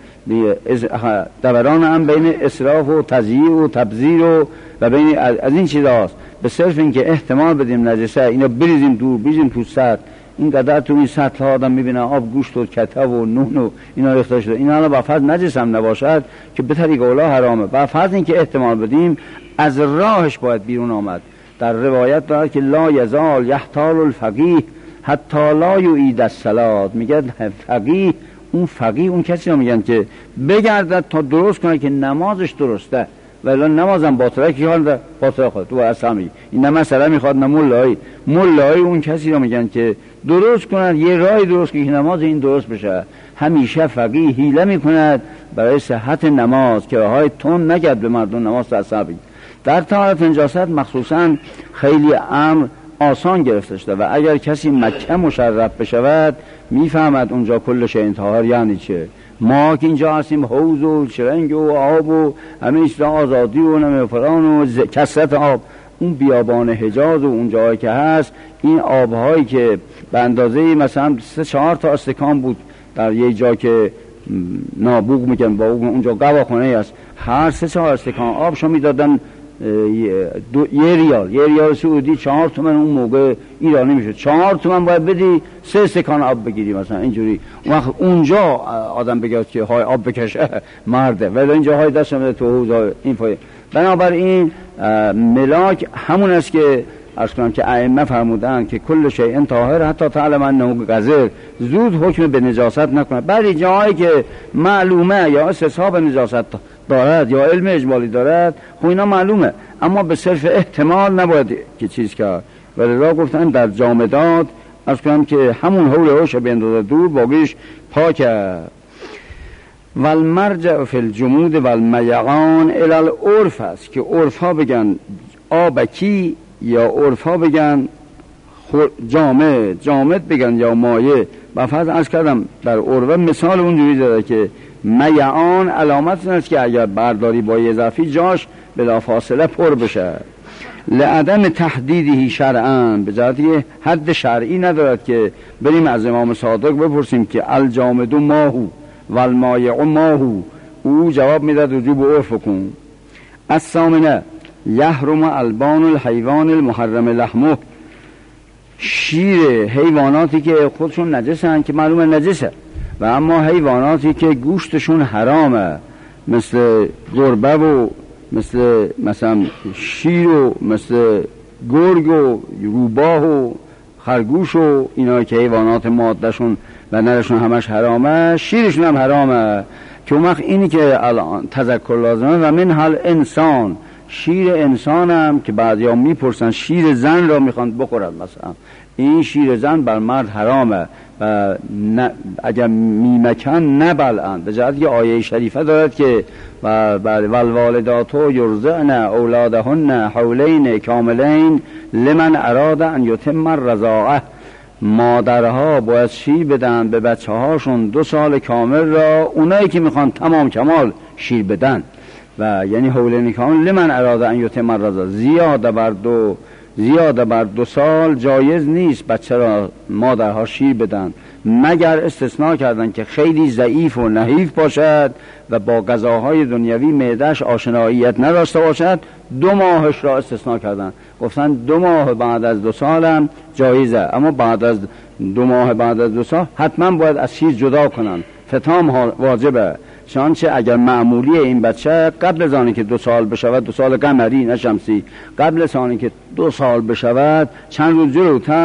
دوران هم بین اسراف و تضییع و تبذیر و و بین از این چیزاست، به صرف این که احتمال بدیم نجسه اینا بریزیم دور، بریزیم تو سطح. این قدر تو این سطح ها آدم میبینه آب گوشت و کته و نون و اینا ریخته شده، اینا حالا با فرض نجس هم نباشد که به طریق اولا حرامه، با فرض این که احتمال بدیم از راهش باید بیرون آمد. در روایت دارد که لا یزال یحتال الفقیه حتی لا یعید الصلاة، میگه فقیه، اون فقیه اون کسی رو میگن که بگردد تا درست کنه که نمازش درسته، ولی نمازم باطله که حال باطله خود تو اصلا این نه مسئله میخواد نه مولایی مولایی اون کسی رو میگن که درست کنند یه رای درست که نماز این درست بشه. همیشه فقیه حیله میکند برای صحت نماز که راهای تون نگرد به مردم نماز تصابی. در طهارت نجاست مخصوصا خیلی امر آسان گرفته شده و اگر کسی مکه مشرف بشود میفهمد اونجا کل شیء طاهر یعنی چه. ما که اینجا هستیم حوض و شرنگ و آب و همه ایستا آزادی و نمی فران و ز... کثرت آب، اون بیابان حجاز و اون جایی که هست این آبهایی که به اندازه مثلا سه چهار تا استکان بود در یه جا که نابوغ میگن با اونجا گواخونه است، هر سه چهار استکان آب شو میدادن دو، یه ریال یه ریال سعودی چهار تومن اون موقع ایرانی میشه، چهار تومن باید بدی سه استکان آب بگیری مثلا اینجوری. اون وقت اونجا آدم بگه که های آب بکشه مرده، ولی اینجا های دست نمیده تو حوض این فایه. بنابراین ملاک همون است که عرض کنم که ائمه فرمودن که کل شیء طاهر حتی تعلم انه قذر، زود حکم به نجاست نکنه. برای جایی که معلومه یا استصحاب نجاست دارد یا علم اجمالی دارد خب اینا معلومه، اما به صرف احتمال نباید که چیز کرد. ولی را گفتن در جامدات عرض کنم که همون حول هوش بیندازه دور باقیش پاکه. والمرجع فی الجمود والمیقان الی العرف است که عرف ها بگن آبکی یا عرف ها بگن جامد، جامد بگن یا مایه. و فرض عرض کردم در عرف مثال اونجوری داره که میعان علامت است که اگر برداری با اضافی جاش بلا فاصله پر بشه. لعدم تحدیدی شرعاً، به جهتی حد شرعی ندارد که بریم از امام صادق بپرسیم که الجامد ماهو والمایع ماهو، او جواب میداد وجوب عرف کن. الثامنه یحرم البان الحیوان المحرم لحمه، شیر حیواناتی که خودشون نجسن که معلومه نجسه و اما حیواناتی که گوشتشون حرامه مثل گربه و مثل مثلا شیر و مثل گرگ و روباه و خرگوش و اینا که حیوانات مادهشون و نرشون همش حرامه، شیرشون هم حرامه. که اون وقت اینی که الان تذکر لازمه و من حال انسان، شیر انسان هم که بعضی ها میپرسن شیر زن را میخوان بخورن، مثلا این شیر زن بر مرد حرامه و اگر میمکن نبلعن، به جهت که آیه شریفه دارد که و والوالداتو یرضعن اولادهن حولین کاملین لمن اراد ان یتم الرضاعه، مادرها باید شیر بدن به بچه هاشون دو سال کامل را، اونایی که میخوان تمام کمال شیر بدن و یعنی حولین کامل لمن اراد ان یتم الرضاعه، زیاده بر دو زیاده بر دو سال جایز نیست بچه را مادرها شیر بدن، مگر استثناء کردن که خیلی ضعیف و نحیف باشد و با غذاهای دنیوی معده‌اش آشناییت نداشته باشد، دو ماهش را استثناء کردن، گفتن دو ماه بعد از دو سال هم جایزه، اما بعد از دو ماه بعد از دو سال حتما باید از شیر جدا کنن، فتام واجبه. چنانچه اگر معمولی این بچه قبل از آنی که دو سال بشود، دو سال قمری نه شمسی، قبل از آنی که دو سال بشود چند روز جلوتر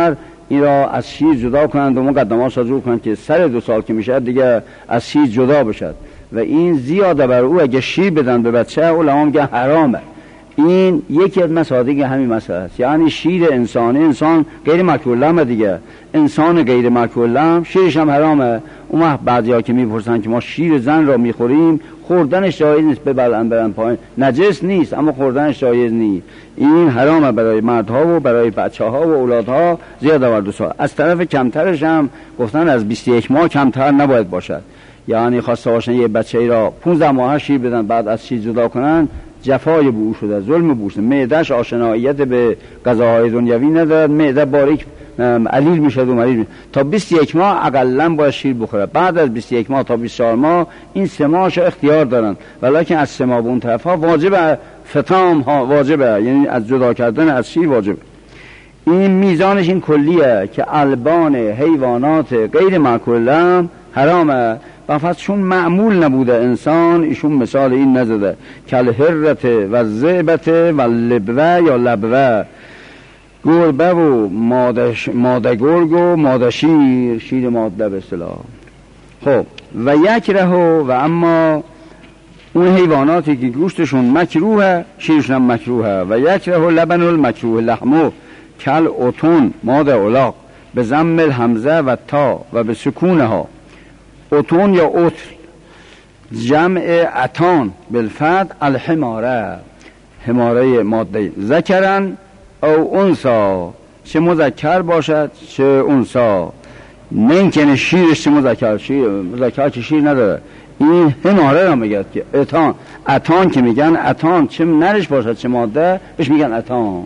این را از شیر جدا کنند و مقدمات را جور کنند که سر دو سال که میشه دیگه از شیر جدا بشد و این زیاده بر او اگه شیر بدن به بچه علما میگن حرامه. این یکی از مصادیق همین مسئله است. یعنی شیر انسانی، انسان غیر مأکول لحم دیگه، انسان غیر مأکول لحم شیرش هم حرامه. اون وقت بعضیا که میپرسن که ما شیر زن را میخوریم، خوردنش جایز نیست، ببلن برن پایین، نجس نیست اما خوردنش جایز نیست. این حرامه برای مردها و برای بچه‌ها و اولادها زیاده بر دو سال. از طرف کمترش هم گفتن از بیست و یک ماه کمتر نباید باشد. یعنی خواسته باشن یه بچه‌ای را پانزده ماه شیر بدن بعد از شیر جدا کنن، جفای به او شده، ظلم به او شده. معده‌اش آشناییت به غذاهای دنیوی ندارد، معده باریک علیل میشه و مریض میشه. تا بیست و یک ماه اقلا باید شیر بخوره. بعد از بیست و یک ماه تا بیست و چهار ماه این سه ماهش اختیار دارن، ولیکن از سه ماه به اون طرف ها واجبه، فتام ها واجبه، یعنی از جدا کردن از شیر واجبه. این میزانش این کلیه که البان حیوانات غیر مأکول لحم حرامه و فقط چون معمول نبوده انسان ایشون مثال این نزده کل هرت و زعبت و لبوه یا لبوه، گربه و مادش ماده گرگ و ماده شیر، شیر ماده به اصطلاح. خب و یک رهو و اما اون حیواناتی که گوشتشون مکروهه شیرشون هم مکروهه. و یک رهو لبن المکروه لحمو کل اتون ماده اولاق به ضم الحمزه و تا و به سکونها. اتون یا اتر جمع اتان بالفتح الحماره، حماره ماده ذکرن او انسا، چه مذکر باشد چه انسا. نمکنه شیرش چه مذکر، شیر مذکر که شیر نداره. این حماره را میگه که اتان، اتان که میگن اتان چه نرش باشد چه ماده بهش میگن اتان.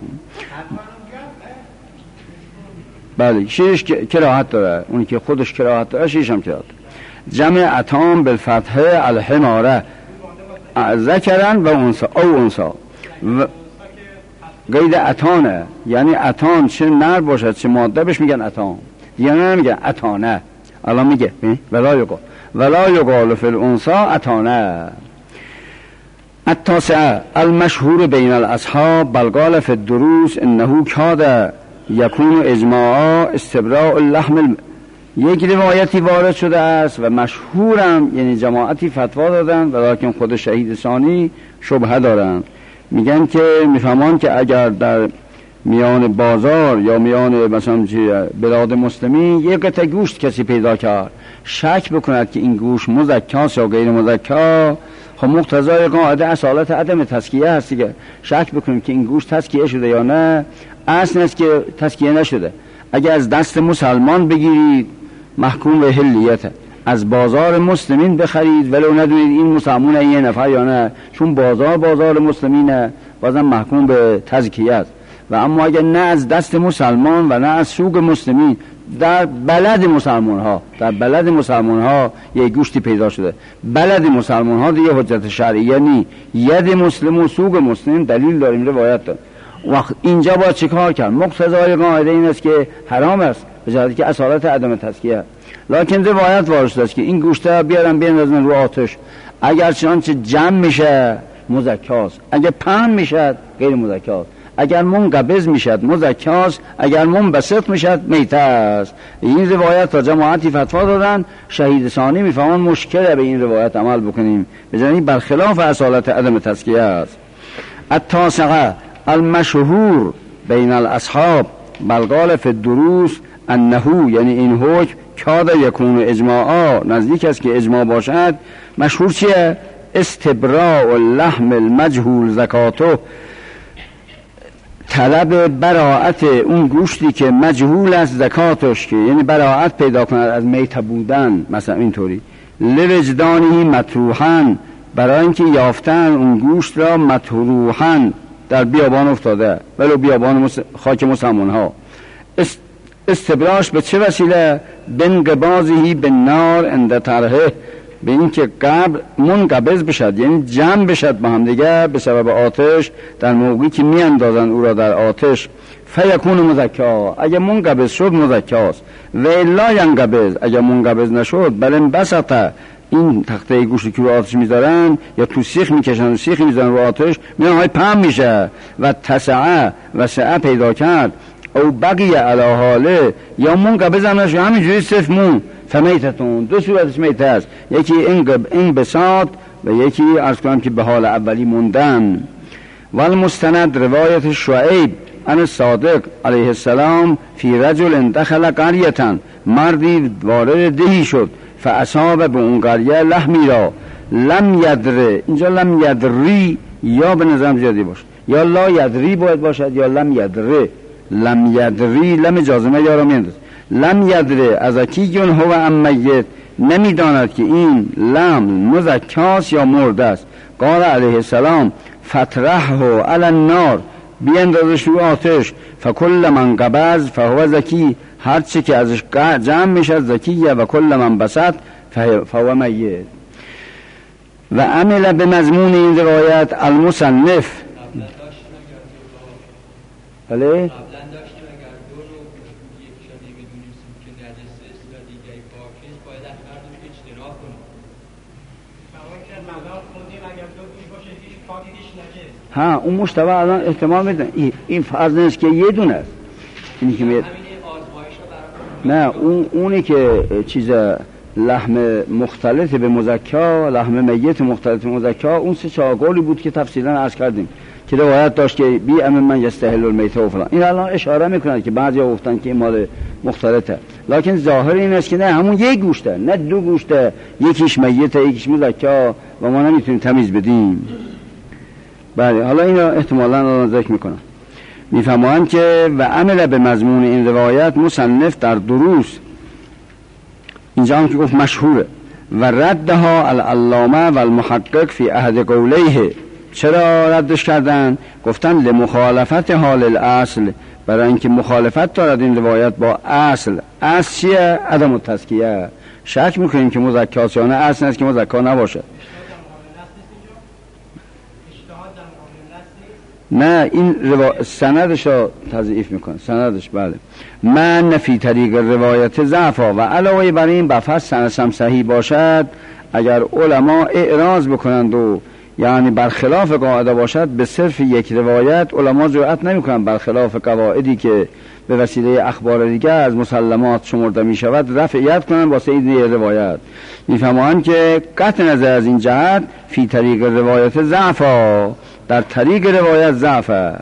بله شیرش کراهت داره، اونی که خودش کراهت داره شیرش هم کراهت داره. جمع اتان بالفتحه الحماره ذکرن و انسا او انسا و قید اتانه، یعنی اتان چه نر باشد چه ماده بهش میگن اتان، دیگه نمیگن اتانه. الان میگه ولا یقال ولا یقال فی الانسا اتانه. التاسعه المشهور بین الاصحاب بل قال فی الدروس انه کاد یکون اجماعا استبراء اللحم الم... یک روایتی وارد شده است و مشهورم، یعنی جماعتی فتوا دادن ولیکن خود شهید ثانی شبهه دارن. میگن که میفهمان که اگر در میان بازار یا میان مثلا بلاد مسلمی یک قطعه گوشت کسی پیدا کرد شک بکند که این گوشت مزکاست یا غیر مزکا، خب مقتضای قاعده اصالت عدم تزکیه هست دیگه. شک بکنیم که این گوشت تزکیه شده یا نه، اصل است که تزکیه نشده. اگر از دست مسلمان بگیرید محکوم به حلیته، از بازار مسلمین بخرید ولو ندونید این مسلمونه یه نفر یا نه، چون بازار بازار مسلمینه بازم محکوم به تزکیه است. و اما اگر نه از دست مسلمان و نه از سوق مسلمین، در بلد مسلمان ها در بلد مسلمان ها یه گوشتی پیدا شده، بلد مسلمان ها دیگه حجت شرعیه نی، ید مسلم و سوق مسلم دلیل داریم روایت داریم. وقت اینجا باید چه کار کرد؟ مقتضای قاعده این است که حرام است به جهتی که اصالت عدم تزکیه. لکن روایت وارد است که این گوشت بیارن بیندازن رو آتش، اگر چنانچه جمع میشه مزکاست، اگر پهن میشد غیر مزکاست، اگر منقبض میشد مزکاست، اگر منبسط میشد میته است. این روایت تا جماعتی فتوا دادن، شهید ثانی میفهمن مشکله به این روایت عمل بکنیم، بجنی برخلاف اصالت عدم تزکیه است. التاسعه المشهور بین الاصحاب بل قال فی الدروس انه، یعنی این حکم کاد یکون اجماعا، نزدیک است که اجماع باشد. مشهور چیه؟ استبراء اللحم المجهول زکاته، طلب براعت اون گوشتی که مجهول است زکاتش، که یعنی براعت پیدا کند از میته بودن، مثلا اینطوری. لوجدانی مطروحن، برای اینکه یافتن اون گوشت را مطروحن در بیابان افتاده ولو بیابان مس... خاک مسلمان ها. است... استبراش به چه وسیله؟ بنقباضی به نار اند طرحه، به این که قبل منقبض بشد، یعنی جمع بشد با هم دیگه به سبب آتش، در موقعی که می اندازن او را در آتش. فیکون مزکا، اگر منقبض شد مزکاست. و الا ینقبض، اگر منقبض نشد بلن بسطه، این تخته گوشتی که رو آتش میذارن یا تو سیخ میکشن، سیخ میذارن رو آتش، میان های پم میشه. و تسعه و سعه پیدا کرد او بقیه علی حاله یا مون قبضنش همینجوری صرف مون فمیتتون، دو صورتش میته است، یکی این بساط و یکی عرض کنم که به حال اولی موندن. والمستند روایت شعیب عن صادق علیه السلام فی رجل دخل قریتن، مردی وارد دهی شد فاصاب به اون قریه لحمی را لم یدره، اینجا لم یدری یا به نظرم زیادی باشه، یا لا یدری باید باشد یا لم یدره. لم یدری لم جازمه یا را میندازه. لم یدره از اکیون هو ام میت، نمیداند که این لم مزکاس یا مرده است. قال علیه السلام فترحه علی النار، بیندازش رو آتش. فکل من قبض فهو زکی، هرچی که ازش جمع میشد زکیه، و کل من بسط فهو میت. و عمل به مضمون این روایت المصنف. بله ها اون مشتبه الان احتمال میدن این, این فرض نیست که یه دونه است، اینی که می... نه اون اونی که چیز لحم مختلط به مزکا، لحم میت مختلط به مزکا، اون سه چهار قولی بود که تفصیلا عرض کردیم که روایت داشت که بی ام من یستحل المیت و فلان. این الان اشاره میکنه که بعضیا گفتن که این مال مختلطه، لکن ظاهر این است که نه همون یک گوشته، نه دو گوشته، یکیش میت یکیش مزکا و ما نمیتونیم تمیز بدیم. بله حالا اینو احتمالاً الان ذکر میکنم. میفهمم که و عمل به مضمون این روایت مصنف در دروس، اینجا هم که گفت مشهوره، و ردها العلامه و المحقق فی عهد قولیه. چرا ردش کردن؟ گفتن لمخالفت حال الاصل، برای اینکه مخالفت دارد این روایت با اصل. اصل چیه؟ عدم التزکیه. شک میکنیم که مزکات یا نه، اصل است که مزکا نباشه. نه این روا... سندش رو تضعیف میکنه، سندش بله. من نفی طریق روایت ضعفا و علاوه بر این بفصل سندشم صحیح باشد، اگر علما اعراض بکنند و یعنی برخلاف قاعده باشد به صرف یک روایت، علما جرأت نمیکنند برخلاف قواعدی که به وسیله اخبار دیگه از مسلمات شمرده می شود رفعیت کنند واسه این روایت. میفهمند که قطع نظر از این جهت فی طریق روایت ضعفا، در طریق روایت ضعفه.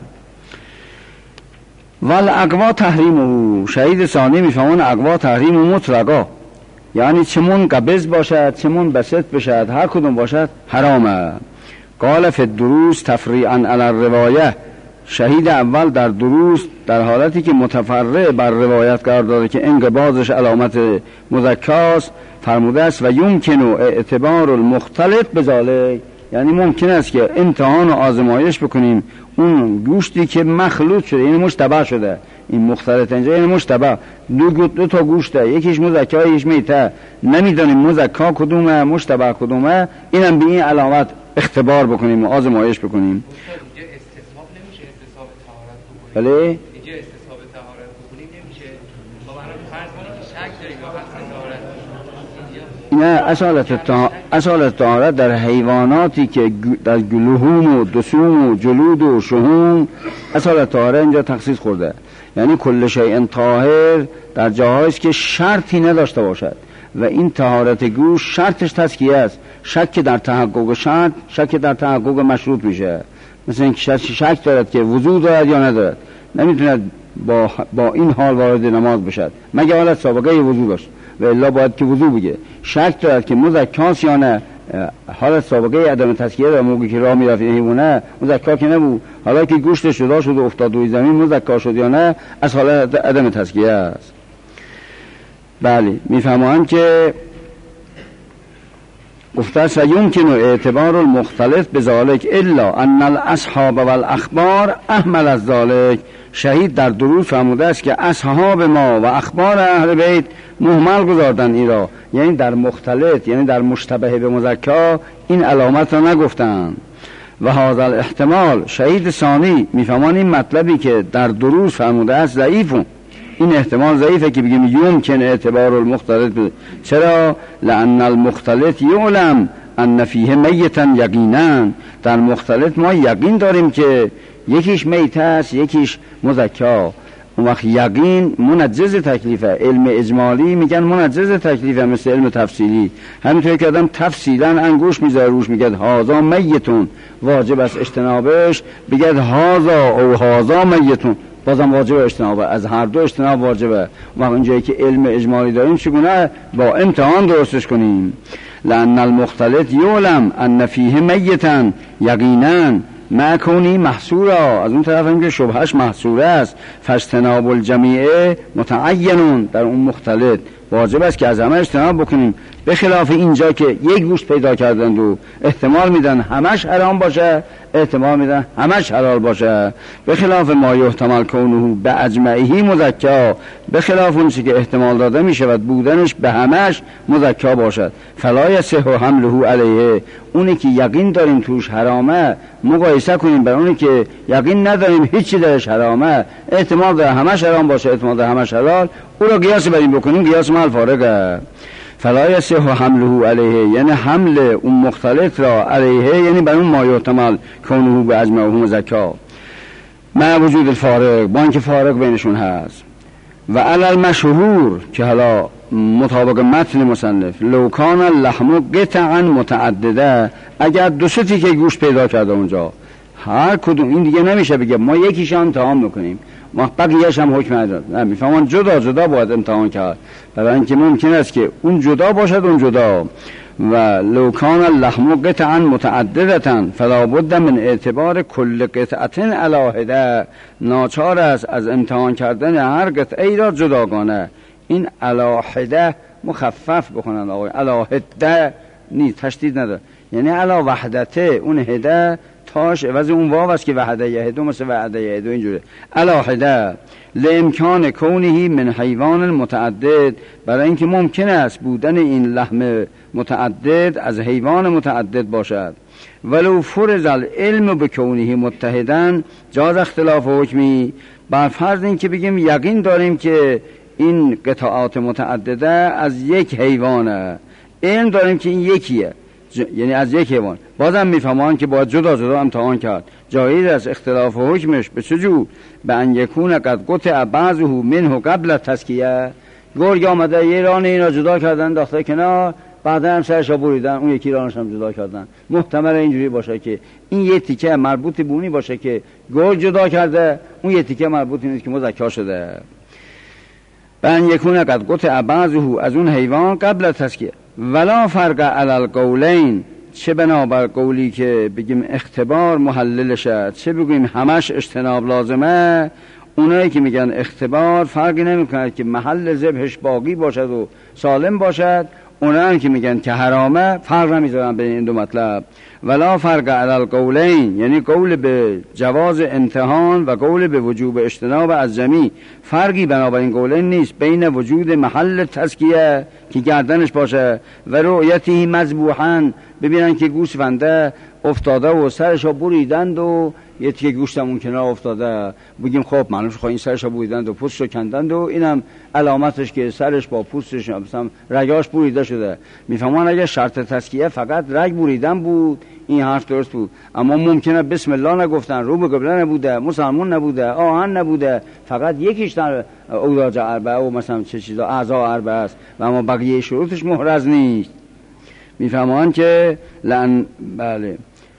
ول اقوا تحریمه، شهید ثانی میفهمون اقوا تحریم مطلقا، یعنی چمون قبض باشد چمون بسط باشد هر کدوم باشد حرامه. قال فی الدروس تفریعا علی الروایه، شهید اول در دروس در حالتی که متفرع بر روایت قرار داده که انقباضش علامت مزکاست فرموده است و یمکن اعتبار المختلط بذالک، یعنی ممکن است که امتحان و آزمایش بکنیم اون گوشتی که مخلوط شده، یعنی مشتبه شده، این مختلط اینجا یعنی مشتبه، دو, دو تا گوشته، یکیش مزکا یکیش میته، نمیدونیم مزکا کدومه مشتبه کدومه، اینم به این علامت اختبار بکنیم و آزمایش بکنیم. بله اینجا استصحاب طهارت بکنیم نمیشه، با برای فرض کنیم که شک داریم یا حس طهارت. نه اصالت طهارت در حیواناتی که در لحوم و دسوم و جلود و شحوم اصالت طهارت اینجا تخصیص خورده، یعنی کل شیء طاهر در جاهاییست که شرطی نداشته باشد و این طهارت گوش شرطش تزکیه است. شک در تحقق شرط شک در تحقق مشروط میشه، مثل اینکه شخصی شک دارد که وضو دارد یا ندارد، نمیتوند با, با این حال وارد نماز بشد مگه حالت سابقه وضو داشت و الا باید که وضو بگه. شک دارد که مزکاست یا نه، حالت سابقه عدم تزکیه در موقعی که راه میرفت این حیوانه مزکا که نبود، حالا که گوشت جدا شد و افتاد روی زمین مزکا شد یا نه، از حالت عدم تزکیه است. بله میفهمم که گفته است و یمکن اعتبار المختلط بذالک الا ان الاصحاب والاخبار احمل از ذالک. شهید در دروس فرموده است که اصحاب ما و اخبار اهل بیت مهمل گذاردن این را، یعنی در مختلط یعنی در مشتبه به مزکا این علامت را نگفتند. و هذا الاحتمال شهید ثانی میفهمان این مطلبی که در دروس فرموده است ضعیفون، این احتمال ضعیفه که بگیم یمکن اعتبار المختلط. چرا؟ لان المختلط یعلم ان فیه میتا یقینا، در مختلط ما یقین داریم که یکیش میت است یکیش مزکا، اون وقت یقین منجز تکلیفه، علم اجمالی میگن منجز تکلیفه مثل علم تفصیلی. همینطور که آدم تفصیلا انگوش میذاره روش میگه هازا میتون واجب است اجتنابش، بگه هازا او هازا میتون بازم واجب اجتنابه، از هر دو اجتناب واجبه. و اونجایی که علم اجمالی داریم چگونه با امتحان درستش کنیم؟ لأن المختلط یعلم ان فیه میتن یقینا ما کونی محصورا، از اون طرف هم که شبهش محصوره است، فاجتناب الجمیع متعینون، در اون مختلط واجب است که از همه اجتناب بکنیم، به خلاف اینجا که یک گوشت پیدا کردند و احتمال میدن همش حرام باشه، احتمال میدن همش حلال باشه، به خلاف ما یحتمل کونه به اجمعی مزکا، به خلاف اون چیزی که احتمال داده میشود بودنش به همش مزکا باشد. فلا یصح حمله علیه، اونی که یقین داریم توش حرامه مقایسه کنیم بر اونی که یقین نداریم هیچی درش حرامه، احتمال داره همش حرام باشه، احتمال داره همش حلال، او را قیاس بریم بکنیم، قیاس مال فارغه. فلا یصح حمله علیه، یعنی حمل اون مختلط را علیه یعنی بر اون ما یحتمل کونه به اجمعه مزکا مع وجود الفارق، با اینکه فارق بینشون هست. و علی المشهور که حالا مطابق متن مصنف لو کان اللحم قطعا متعدده، اگر دو سه تیکه گوشت پیدا کرده اونجا، هر کدوم این دیگه نمیشه بگه ما یکیش امتحان میکنیم ما بقیه‌اش هم حکم نداره، نه میفهمن جدا جدا باید امتحان کرد، برای اینکه ممکن است که اون جدا باشد اون جدا. و لو کان اللحم قطعا متعددتا فلا بد من اعتبار کل قطعه علاهده، ناچار است از امتحان کردن هر قطعه را جداگانه. این علاهده مخفف بخونن آقای، علاهده نیست تشدید نداره، یعنی علا وحدته، اون هده تاش عوض اون واو است که وحده یهدو مثل وحده یهدو اینجوره علاهده. لامکان کونه من حیوان متعدد، برای اینکه ممکن است بودن این لحم متعدد از حیوان متعدد باشد. ولو فرض العلم بکونه متحدن جاز اختلاف حکمی، بر فرض این که بگیم یقین داریم که این قطعات متعدده از یک حیوانه، علم داریم که این یکیه، ج... یعنی از یک حیوان، بازم میفهمان که باید جدا جدا امتحان کرد. جایز از اختلاف حکمش به چجور؟ به ان یکون قد قطع بعضه منه قبل تزکیه، گرگ آمده یه ران اینا جدا کردن داخل کنار، بعدا هم سرش بریدن اون یکی رانش هم جدا کردن. محتمل اینجوری باشه که این یه تیکه مربوط به اونی باشه که گرگ جدا کرده، اون یه تیکه مربوط نیست که مزکا شده. به ان یکون قد قطع بعضه از اون حیوان قبل تزکیه. ولا فرق علی القولین، چه بنابر قولی که بگیم اختبار محلل شد، چه بگیم همش اجتناب لازمه، اونایی که میگن اختبار فرقی نمیکنه که محل ذبحش باقی باشد و سالم باشد، اونایی که میگن که حرامه فرق نمیذارن بین این دو مطلب. ولا فرق علی القولین، یعنی قول به جواز امتحان و قول به وجوب اجتناب از جمی، فرقی بنابراین قولین نیست بین وجود محل تزکیه که گردنش باشه و رؤیتی مذبوحا، ببینن که گوسفنده افتاده و سرشو بریدند و یه تیکه گوشتم اون کنار افتاده، بگیم خب معلومش خواهی این سرشو بریدند و پوستشو کندند و اینم علامتش که سرش با پوستش مثلا رگاش بریده شده. میفهمان اگه شرط تزکیه فقط رگ بریدن بود این حرف درست بود، اما ممکنه بسم الله نگفتن، رو به قبله نبوده، مسلمون نبوده، آهن نبوده، فقط یکیش در اوراج اربعه و مثلا چه چیزا اعضا اربعه است و اما بقیه شروطش محرز نیست. میفهمان که لعن بله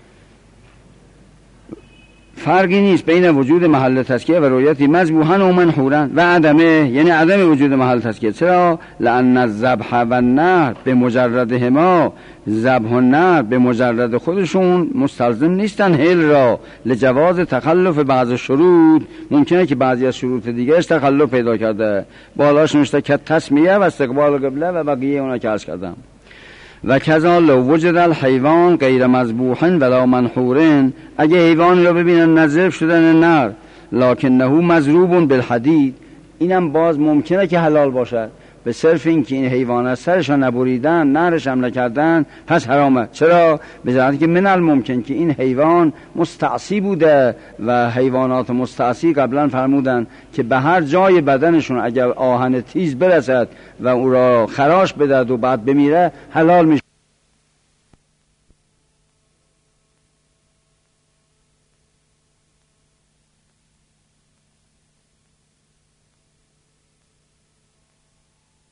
فرقی نیست بین وجود محل تزکیه و رؤیتی مذبوحا و منحورا و عدمه، یعنی عدم وجود محل تزکیه. چرا؟ لأن الذبح و النحر به مجردهما، ذبح و نحر به مجرد خودشون مستلزم نیستن حل را لجواز تخلف بعض شروط، ممکنه که بعضی از شروط دیگرش تخلف پیدا کرده، بالاش نوشته که تسمیه و استقبال قبله و بقیه اونا که عرض کردم. و کذا لو وجد الحیوان غیر مذبوح ولا منحور، اگه حیوان رو ببینن نذبح شدن نر لکنه مضروب بالحدید، اینم باز ممکنه که حلال باشد، به صرف این که این حیوان سرش نبریدن نرش هم نکردن پس حرامه. چرا؟ به جهتی که من الممکن که این حیوان مستعصی بوده و حیوانات مستعصی قبلا فرمودن که به هر جای بدنشون اگر آهن تیز برسد و او را خراش بدهد و بعد بمیره حلال میشه.